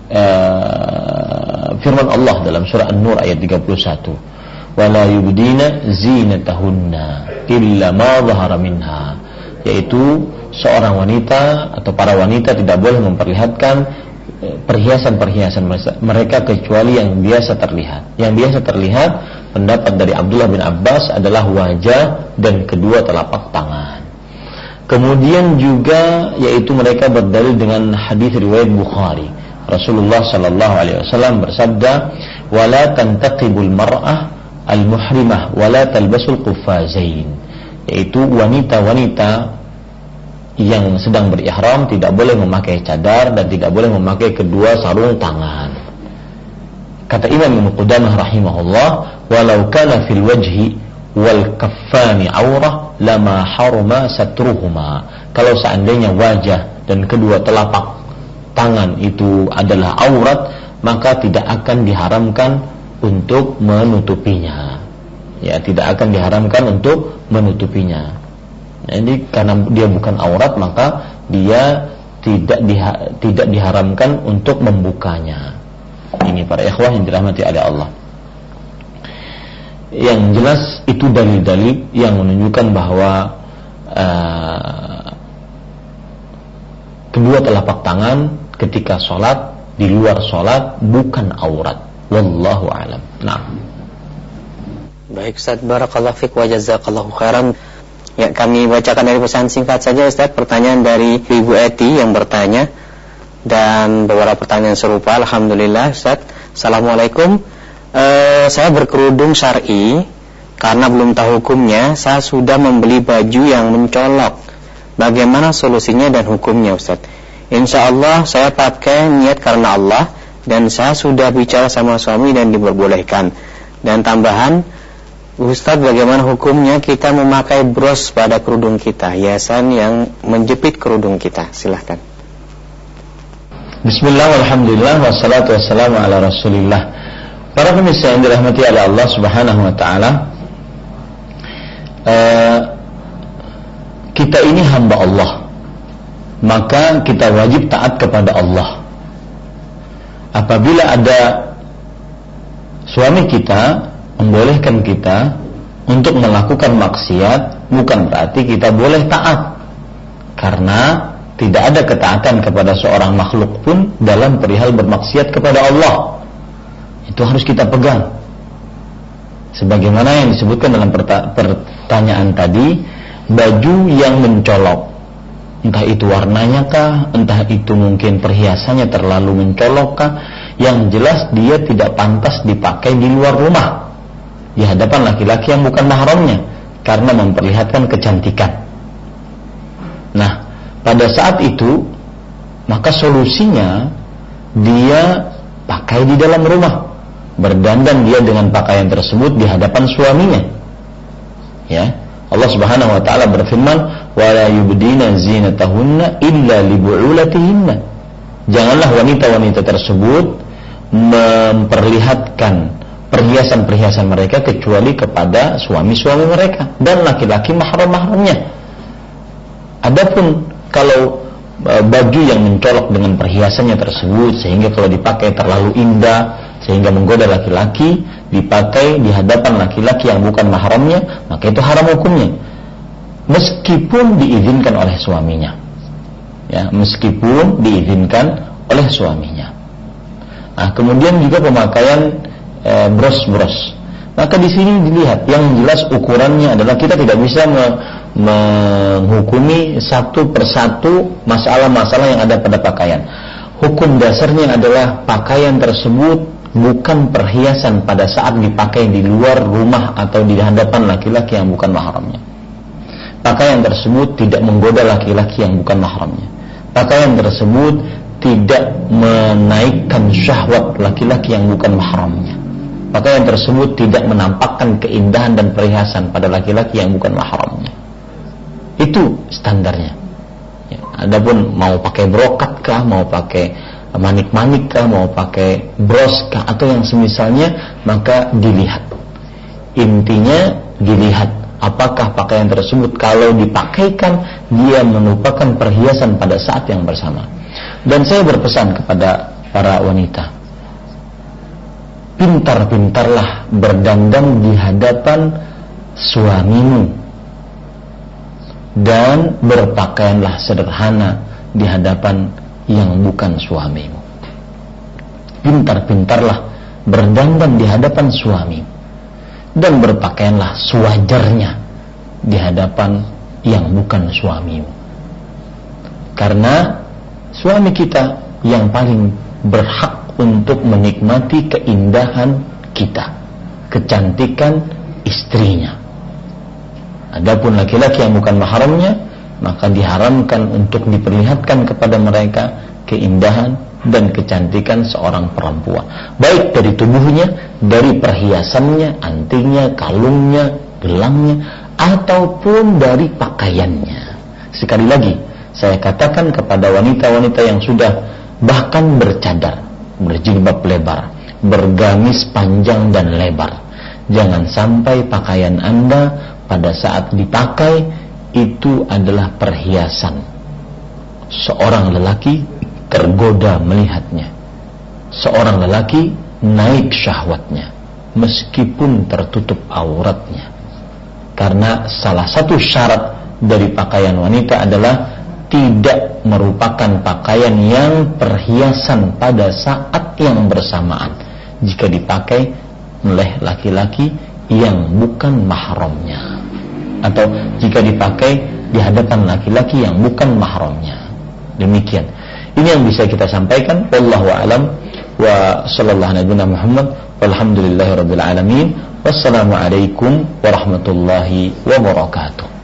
firman Allah dalam surah An-Nur ayat 31, wala yubdina zinatahunna illa ma dhahara minha, yaitu seorang wanita atau para wanita tidak boleh memperlihatkan perhiasan-perhiasan mereka kecuali yang biasa terlihat. Yang biasa terlihat, pendapat dari Abdullah bin Abbas, adalah wajah dan kedua telapak tangan. Kemudian juga yaitu mereka berdalil dengan hadis riwayat Bukhari. Rasulullah sallallahu alaihi wasallam bersabda, wala tantaqibul mar'ah al-muhrimah wala talbasul quffazain, yaitu wanita-wanita yang sedang berihram tidak boleh memakai cadar dan tidak boleh memakai kedua sarung tangan. Kata Imam Ibnu Qudamah rahimahullah, walau kana fil wajhi wal kaffani aurah lama haruma satruhuma. Kalau seandainya wajah dan kedua telapak tangan itu adalah aurat, maka tidak akan diharamkan untuk menutupinya. Ya, tidak akan diharamkan untuk menutupinya. Jadi karena dia bukan aurat, maka dia tidak diharamkan untuk membukanya. Ini para ikhwah yang dirahmati oleh Allah. Yang jelas itu dalil-dalil yang menunjukkan bahwa kedua telapak tangan ketika sholat, di luar sholat, bukan aurat. Wallahu a'lam. Nah. Baik Ustaz, barakallahu fiik wa jazakallahu khairan. Ya, kami bacakan dari pesan singkat saja Ustaz, pertanyaan dari Ibu Eti yang bertanya, dan beberapa pertanyaan serupa. Alhamdulillah Ustaz. Assalamualaikum. Saya berkerudung syar'i, karena belum tahu hukumnya, saya sudah membeli baju yang mencolok. Bagaimana solusinya dan hukumnya Ustaz? Insya Allah saya pakai niat karena Allah, dan saya sudah bicara sama suami dan diperbolehkan. Dan tambahan, Ustaz, bagaimana hukumnya kita memakai bros pada kerudung kita, hiasan yang menjepit kerudung kita? Silahkan. Bismillah, alhamdulillah, wassalatu wassalamu ala rasulillah. Para pemirsa yang dirahmati oleh Allah subhanahu wa ta'ala, kita ini hamba Allah, maka kita wajib taat kepada Allah. Apabila ada suami kita membolehkan kita untuk melakukan maksiat, bukan berarti kita boleh taat, karena tidak ada ketaatan kepada seorang makhluk pun dalam perihal bermaksiat kepada Allah. Itu harus kita pegang. Sebagaimana yang disebutkan dalam pertanyaan tadi, baju yang mencolok, entah itu warnanya kah, entah itu mungkin perhiasannya terlalu mencolok kah, yang jelas dia tidak pantas dipakai di luar rumah, di hadapan laki-laki yang bukan mahramnya. karena memperlihatkan kecantikan. Nah, pada saat itu maka solusinya dia pakai di dalam rumah, berdandan dia dengan pakaian tersebut di hadapan suaminya. Ya, Allah Subhanahu wa taala berfirman, "Wala yubdina zinatahunna illa libu'ulatihinna." Janganlah wanita-wanita tersebut memperlihatkan perhiasan-perhiasan mereka kecuali kepada suami-suami mereka dan laki-laki mahram-mahramnya. Adapun kalau baju yang mencolok dengan perhiasannya tersebut sehingga kalau dipakai terlalu indah sehingga menggoda laki-laki, dipakai di hadapan laki-laki yang bukan mahramnya, maka itu haram hukumnya, meskipun diizinkan oleh suaminya. Ya, meskipun diizinkan oleh suaminya. Nah, kemudian juga pemakaian bros-bros. Maka di sini dilihat, yang jelas ukurannya adalah kita tidak bisa menghukumi satu persatu masalah-masalah yang ada pada pakaian. Hukum dasarnya adalah pakaian tersebut bukan perhiasan pada saat dipakai di luar rumah atau di hadapan laki-laki yang bukan mahramnya. Pakaian tersebut tidak menggoda laki-laki yang bukan mahramnya. Pakaian tersebut tidak menaikkan syahwat laki-laki yang bukan mahramnya. Pakaian tersebut tidak menampakkan keindahan dan perhiasan pada laki-laki yang bukan mahramnya. Itu standarnya. Ya, adapun mau pakai brokat kah, mau pakai manik-manik kah, mau pakai bros kah, atau yang semisalnya, maka dilihat. Intinya dilihat apakah pakaian tersebut kalau dipakaikan dia merupakan perhiasan pada saat yang bersama. Dan saya berpesan kepada para wanita, pintar-pintarlah berdandan di hadapan suamimu dan berpakaianlah sederhana di hadapan yang bukan suamimu. Pintar-pintarlah berdandan di hadapan suamimu dan berpakaianlah sewajarnya di hadapan yang bukan suamimu. Karena suami kita yang paling berhak untuk menikmati keindahan kita, kecantikan istrinya. Adapun laki-laki yang bukan mahramnya, maka diharamkan untuk diperlihatkan kepada mereka keindahan dan kecantikan seorang perempuan, baik dari tubuhnya, dari perhiasannya, antingnya, kalungnya, gelangnya, ataupun dari pakaiannya. Sekali lagi saya katakan kepada wanita-wanita yang sudah bahkan bercadar, berjilbab lebar, bergamis panjang dan lebar, jangan sampai pakaian Anda pada saat dipakai itu adalah perhiasan. Seorang lelaki tergoda melihatnya, seorang lelaki naik syahwatnya meskipun tertutup auratnya. Karena salah satu syarat dari pakaian wanita adalah tidak merupakan pakaian yang perhiasan pada saat yang bersamaan jika dipakai oleh laki-laki yang bukan mahramnya, atau jika dipakai di hadapan laki-laki yang bukan mahramnya. Demikian. Ini yang bisa kita sampaikan. Wallahu a'lam wa sallallahu alaihi Muhammad walhamdulillahirabbil alamin. Wassalamualaikum warahmatullahi wabarakatuh.